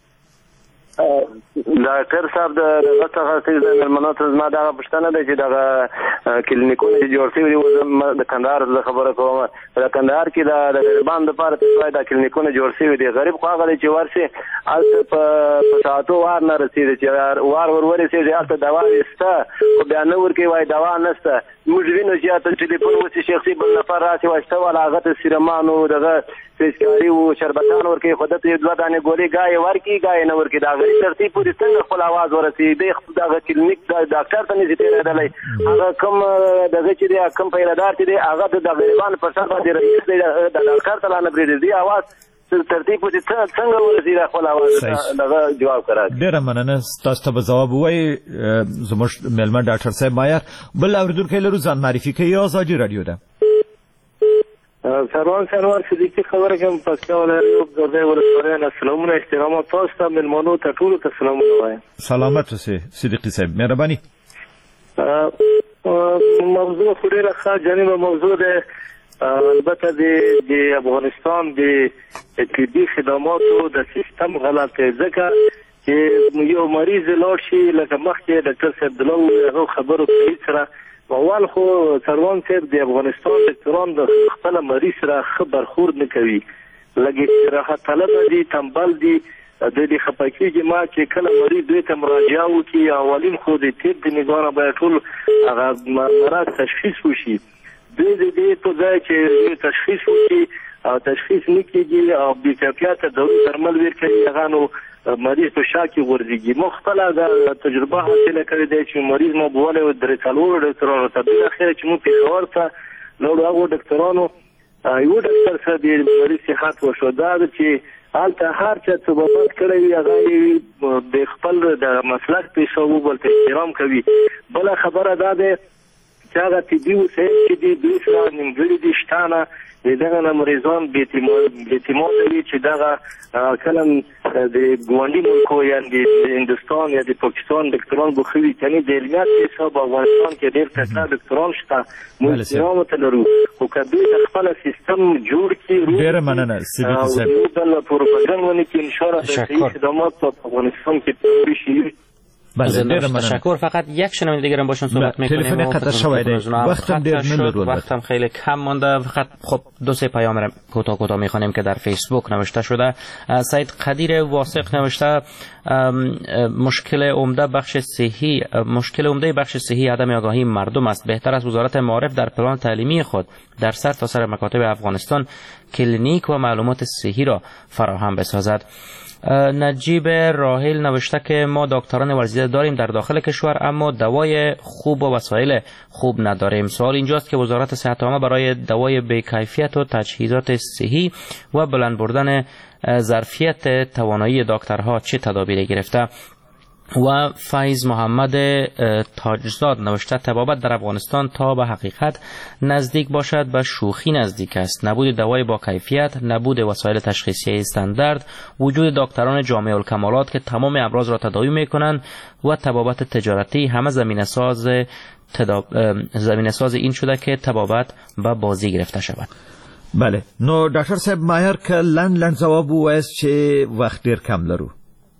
ډاکټر صاحب دغه څنګه چې د مېلمنو ته زما دغه پوښتنه ده چې دغه کلینیکونه چې جوړ شوي دي د کندهار له خبره کوم. د کندهار کې د غریبانو لپاره څه د کلینیکونه جوړ شوي دي. غریب خو هغه دی چې ورشي هلته په ساعتو وار نه رسېږي چې وار ورسېږي هلته دوا شته خو بیا نه ورکوي وایي دوا نشته. موږ وینو چې هلته ټلیفون وشي شخصي بل نفر راشي وایي شته والا هغه ته سیرمان و دغه پیچکاري و شربتان ورکوي خو دته دوه دانې ګولۍ ګایې ورکوي ګایې نه ورکوي. د هغې ترتیب پورې څنګه خپل اواز ورسوي دی دغه کلینیک ډاکټر ته نشي تېرېدلی. هغه کوم دغه چې دی کوم پیلهدار چې دی هغه د غریبانو په سر باندې رئیس دی د ډاکټر ته لا نه پرېږدي. دې اواز ترتیب پورې څنګه ورسوي خپل اواز دغه جواب کړه. ډېره مننه. تاسو ته به ځواب ووایي زموږ میلمه ډاکټر صاحب مایار. بل اورېدونکی لرو ځان معرفي کوي. ازادي راډیو ده. سروان صدیقي خبره کوم پښتو ولري ګردې ولسوالۍ نه. سلامونه احترامات تاسو ته مېلمنو ته ټولو ته سلامونه وایم. سلامت اوسئ صدیقي صاحب. مهرباني. موضوع خو ډېره ښه جانبه موضوع ده. البته د افغانستان د طبي خدماتو د سیستم غلط دی ځکه چې یو مریض لاړ شي لکه مخکې ډاکټر صاحب دلو هغه خبرو تایید سره اول خو سروان صاحب د افغانستان ډاکټران د خپل مریض سره ښه برخورد نه کوي. لږ استراحت طلب دي، تنبل دي. د دې خفه کېږي ما چې کله مریض دوی ته مراجعه وکړي اولین خو د طب د نګاه نه باید ټول هغه مرض تشخیص وشي. دوی د دې په ځای چې تشخیص وکړي او تشخیص نه کېږي او بې کیفیته دارو درمل ورکوي هغه نو مریض په شا کې غورځېږي. ما خپله د تجربه حاصله کړې دی چې مریض ما بولی و درې څلورو ډاکټرانو ته بالاخره چې موږ پېښور ته لاړو هغو ډاکټرانو یو ډاکټر سره د مریض صحت وشو. دا ده چې هلته هر چا څه بابت کړی وي هغه د خپل د مسلک پیشه و بل ته احترام کوي. بله خبره دا ده چې هغه طبي وسایل چې دي دوی سره نیمګړي دي شته نه. د دغه نه مریضان بېاعتماده وي چې دغه کله د ګاونډي ملکو یا د هندوستان یا د پاکستان ډاکټران به ښه وي. یعنې د علمیت په حساب افغانستان کې ډېر تکړه ډاکټران شته. موږ احترام ورته لرو خو که دوی د خپله سیستم جوړ کړي ډېره مننه صدیقي صاحب. یو بل پروپاګند ونه کړي انشاءالله د صحي خدمات په افغانستان کې پیاوړي شي. تشکر. فقط یک شنونده دیگه هم باشون صحبت میکنیم. تلفن قطع شده. وقتم خیلی کم مونده. فقط خب دو سه پیام را کوتاه میخوانیم که در فیسبوک نوشته شده. سید قدیر واثق نوشته مشکل عمده بخش صحی عدم آگاهی مردم است. بهتر است وزارت معارف در پلان تعلیمی خود در سرتاسر مکاتب افغانستان کلینیک و معلومات صحی را فراهم بسازد. نجیب راحل نوشته که ما دکتران ورزیده داریم در داخل کشور اما دوای خوب و وسایل خوب نداریم. سوال اینجاست که وزارت صحت عامه برای دوای بی‌کیفیت و تجهیزات صحی و بلند بردن ظرفیت توانایی دکترها چه تدابیری گرفته؟ و فیض محمد تاجزاد نوشته طبابت در افغانستان تا به حقیقت نزدیک باشد به شوخی نزدیک است. نبود دوای با کیفیت، نبود وسایل تشخیصی استاندارد، وجود دکتران جامع الکمالات که تمام امراض را تداوی میکنند و طبابت تجارتی همه زمینه ساز این شده که طبابت به بازی گرفته شود. بله نو ډاکټر صاحب ماهر که لنډ جواب وایست چې وخت ډیر کم لرو.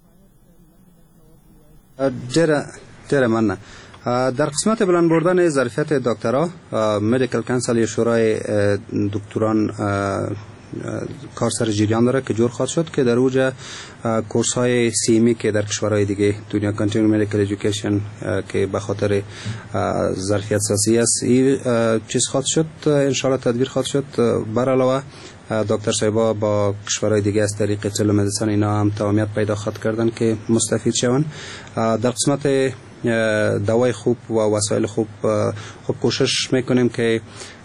ډیره مننه. در قسمت بلند بردن ظرفیت دکترها مدیکل کانسل یا شورای دکتران کار سر جریان داره که جور خواهد شد که در اوج کورس های سیمی که در کشورهای دیگه دنیا کانتینیو مدیکل ایژوکیشن که به خاطر ظرفیت سازی است این چیز خواهد شد انشاءالله تدبیر خواهد شد. بر علاوه دکتر صاحبا با کشورهای دیگه از طریق تلمدیسن اینا هم تمامیت پیدا خواهد کردن که مستفید شوند. در قسمت دوای خوب و وسایل خوب کوشش میکنیم که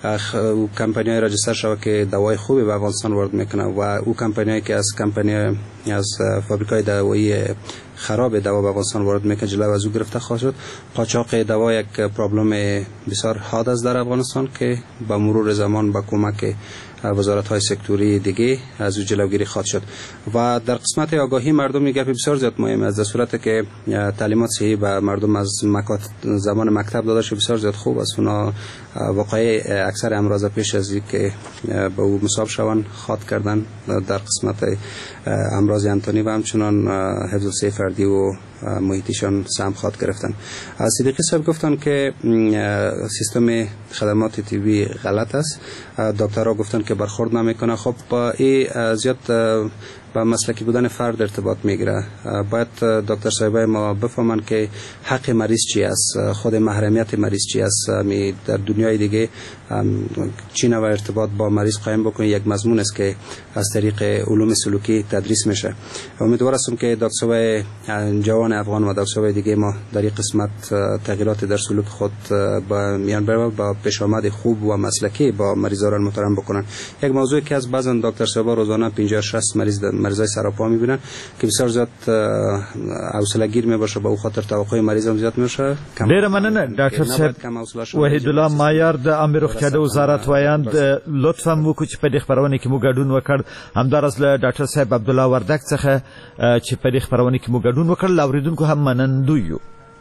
کمپانی راجستر شده که دوای خوبی به افغانستان وارد میکنه و او کمپانی که از فابریکای دوایی خراب دوا به افغانستان وارد میکنه جلو از او گرفته خواهد شد. قاچاق دوا یک پرابلم بسیار حاد است در افغانستان که با مرور زمان با کمک وزارت‌های سکتوری دیگه از او جلوگیری خواهد شد. و در قسمت آگاهی مردم گپ بسیار زیاد مهم است. در صورتی که تعلیمات صحیح به مردم از زمان مکتب داده شد بسیار زیاد خوب است. اونا واقعی اکثر امراض پیش از اینکه به او مصاب شوند خاط کردن در قسمت امراض انتونی و همچنان حفظ الصحه فردی و محیطیشان سهم خواهد گرفتن. صدیقی صاحب گفتن که سیستم خدمات طبی غلط است. دکترها گفتن که برخورد نمیکنه. خب با این زیاد با مسلکی بودن فرد ارتباط میگیره. باید دکتر صاحبای ما بفهمن که حق مریض چی است، خود محرمیت مریض چی است. در دنیای دیگه چی نوع ارتباط با مریض قایم بکنه یک مضمون است که از طریق علوم سلوکی تدریس میشه. امیدوار هستم که دکتر صاحبای جوان افغان و دکتر صاحبای دیگه ما در این قسمت تغییرات در سلوک خود با میان برای با پیشامد خوب و مسلکی با مریضان محترم بکنن. یک موضوعی که از بعضن دکتر صاحبا روزانه 50-60 مریضای سراپا میبینن که بسیار زیاد حوصله گیر میباشه، به او خاطر توقع مریض هم زیاد میشه. ډیره مننه ډاکټر صاحب. وحید الله مایار د امر روغتیا د وزارت وایاند لطفا وکړو چې په دې خبرونه کې مو ګډون وکړ. همدارس له ډاکټر صاحب عبد الله وردک څخه چې په دې خبرونه کې مو ګډون وکړ. لاوریدونکو هم منندوی یو.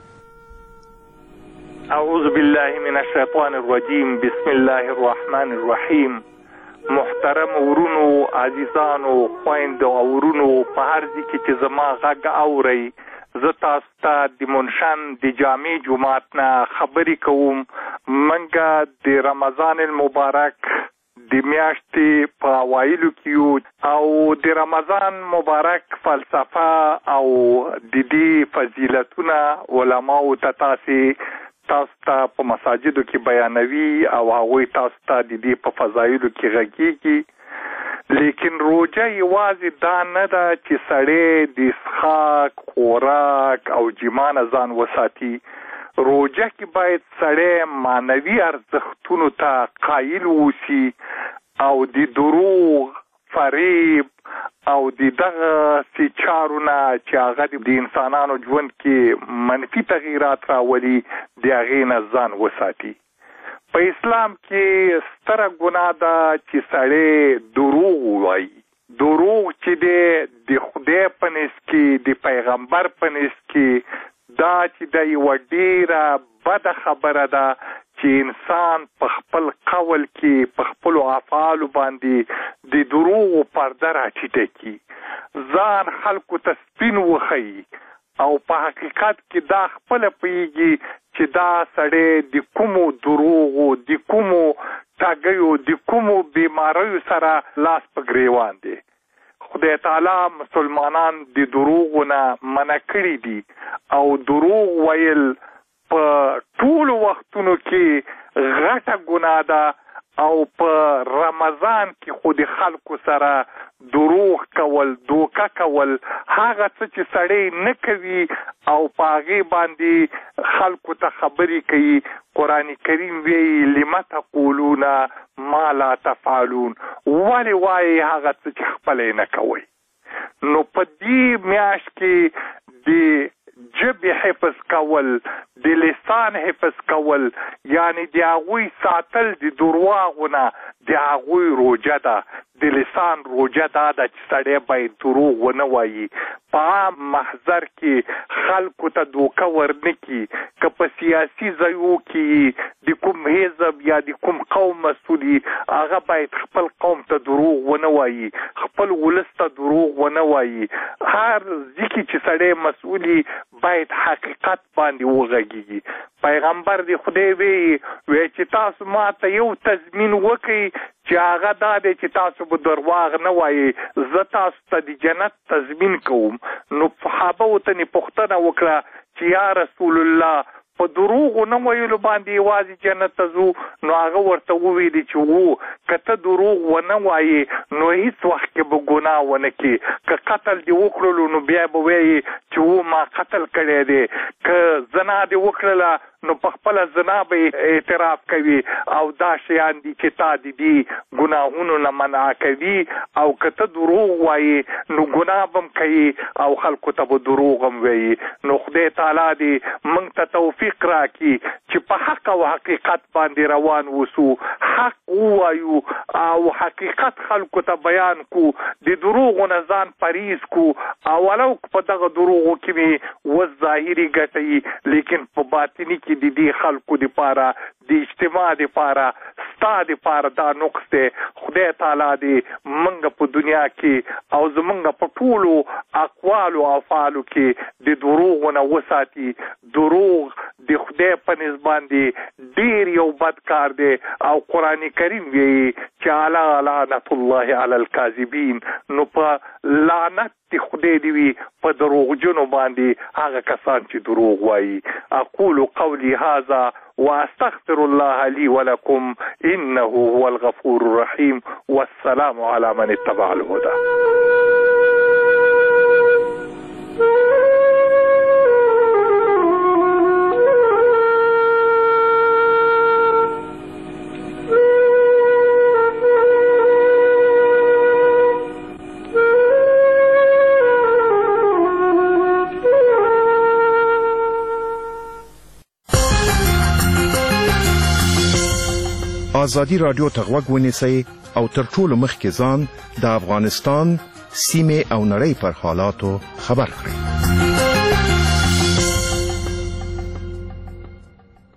اعوذ بالله من الشیطان الرجیم. بسم الله الرحمن الرحیم. محترم ورونو، عزیزانو، خویندو او ورونو په هر ځای کې چې زما غږ اورئ، زه تاسو ته د منشن د جامع جماعت نه خبرې کوم. منګه د رمضان المبارک د میاشتې په اوایلو کې یو او د رمضان مبارک فلسفه او د دې فضیلتونه علماو ته تاسو ته په مساجدو کې بیانوي او هغوی تاسو ته د دې په فضایلو کې غږیږي. لیکن روجه یوازې دا نه ده چې سړی د څښاک، خوراک او جما نه ځان وساتي. روجه کې باید سړی معنوي ارزښتونو ته قایل اوسي او د دروغ، فریب او د دغه سي چارونه چې هغه د انسانانو ژوند کې منفي تغییرات راولي د هغې نه ځان وساتي. په اسلام کې ستره ګناه ده چې سړی دروغ ووایي. دروغ چې دی د خدای په نس کې، د پیغمبر په نس کې، دا چې د یوه ډېره بده خبره ده چې انسان په خپل قول کې، په خپلو افعالو باندې د دروغو پرده راټیټه کړي، ځان خلکو ته سپین وښیي او په حقیقت کې دا خپله پوهېږي چې دا سړی د کومو دروغو، د کومو ټګیو، د کومو بیماریو سره لاس په ګریوان دی. خدای تعالی مسلمانان د دروغو نه منع کړي دي او دروغ ویل په ټولو وختونو کې غټه ګناه ده او په رمضان کې خو د خلکو سره دروغ کول، دوکه کول، هغه څه چې سړی نه کوي او په هغې باندې خلکو ته خبرې کوي. قرآن کریم وایي لم تقولون ما لا تفعلون، ولې وایي هغه څه چې خپله نه کوئ. نو په دې میاشت کې د جبې حفظ کول، د لسان حفظ کول، یعنی د هغوی ساتل د درواغو نه، د هغوی روجه ده. د لسان روجه دا ده چې سړی باید دروغ ونه وایي، په عام محضر کې خلکو ته دوکه ورنه کړي. که په سیاسي ځایو کې د کوم حزب یا د کوم قوم مسؤل وي، هغه باید خپل قوم ته دروغ ونه وایي، خپل ولس ته دروغ ونه وایي. هر ځای کې چې سړی مسؤل وي باید حقیقت باندې وغږیږي. پیغمبر دی خدای وی چې تاسو ما ته یو تضمین وکړئ چې هغه دا دی چې تاسو به درواغ نه وایي، زه تاسو ته د جنت تضمین کوم. نو صحابه ورته پوښتنه وکړه چې یا رسول الله په دروغو نه ویلو باندې یوازې جنت ته ځو، نو هغه ورته وویلي چې وو که ته دروغ ونه وایې نو هیڅ وخت کې به ګناه ونه کړي. که قتل دې وکړلو نو بیا به وایې چې وو ما قتل کړی دی. که زنا دې وکړله نو په خپله زنا به اعتراف کوي او دا شیان دي چې تا دې ګناهونو نه منع کوي. او که ته دروغ وایې نو ګناه به هم کوي او خلکو ته به دروغ هم وایي. نو خدای تعالی دې موږ ته توفیق راکړي چې په حق او حقیقت باندې روان اوسو، حق ووایو او حقیقت خلکو ته بیان کو، د دروغو نه ځان پریز کو. او ولو په دغه دروغو کې مې وس ظاهري ګټئ، لیکن په باطني کې د دې خلکو دپاره د اجتماع دپاره ستا دپاره دا نقص دی. خدای تعالی دې موږ په دنیا کې او زموږ په ټولو اقوالو او افعالو کې د دروغو نه وساتي. دروغ د خدای په نسبت باندې ډېر یو بد کار دی او قرآن کریم وایي چې الا لعنت الله علی الکاذبین. نو په لعنت د خدای دی وي په دروغجنو باندې هغه کسان چې دروغ وایي. اقول قولی هذا واستغفر الله لي ولكم انه هو الغفور الرحيم والسلام على من اتبع الهدى. ازادي رادیو ته غوږ ونیسئ او تر ټولو مخکې ځان د افغانستان، سیمې او نړۍ پر حالاتو خبر کړئ.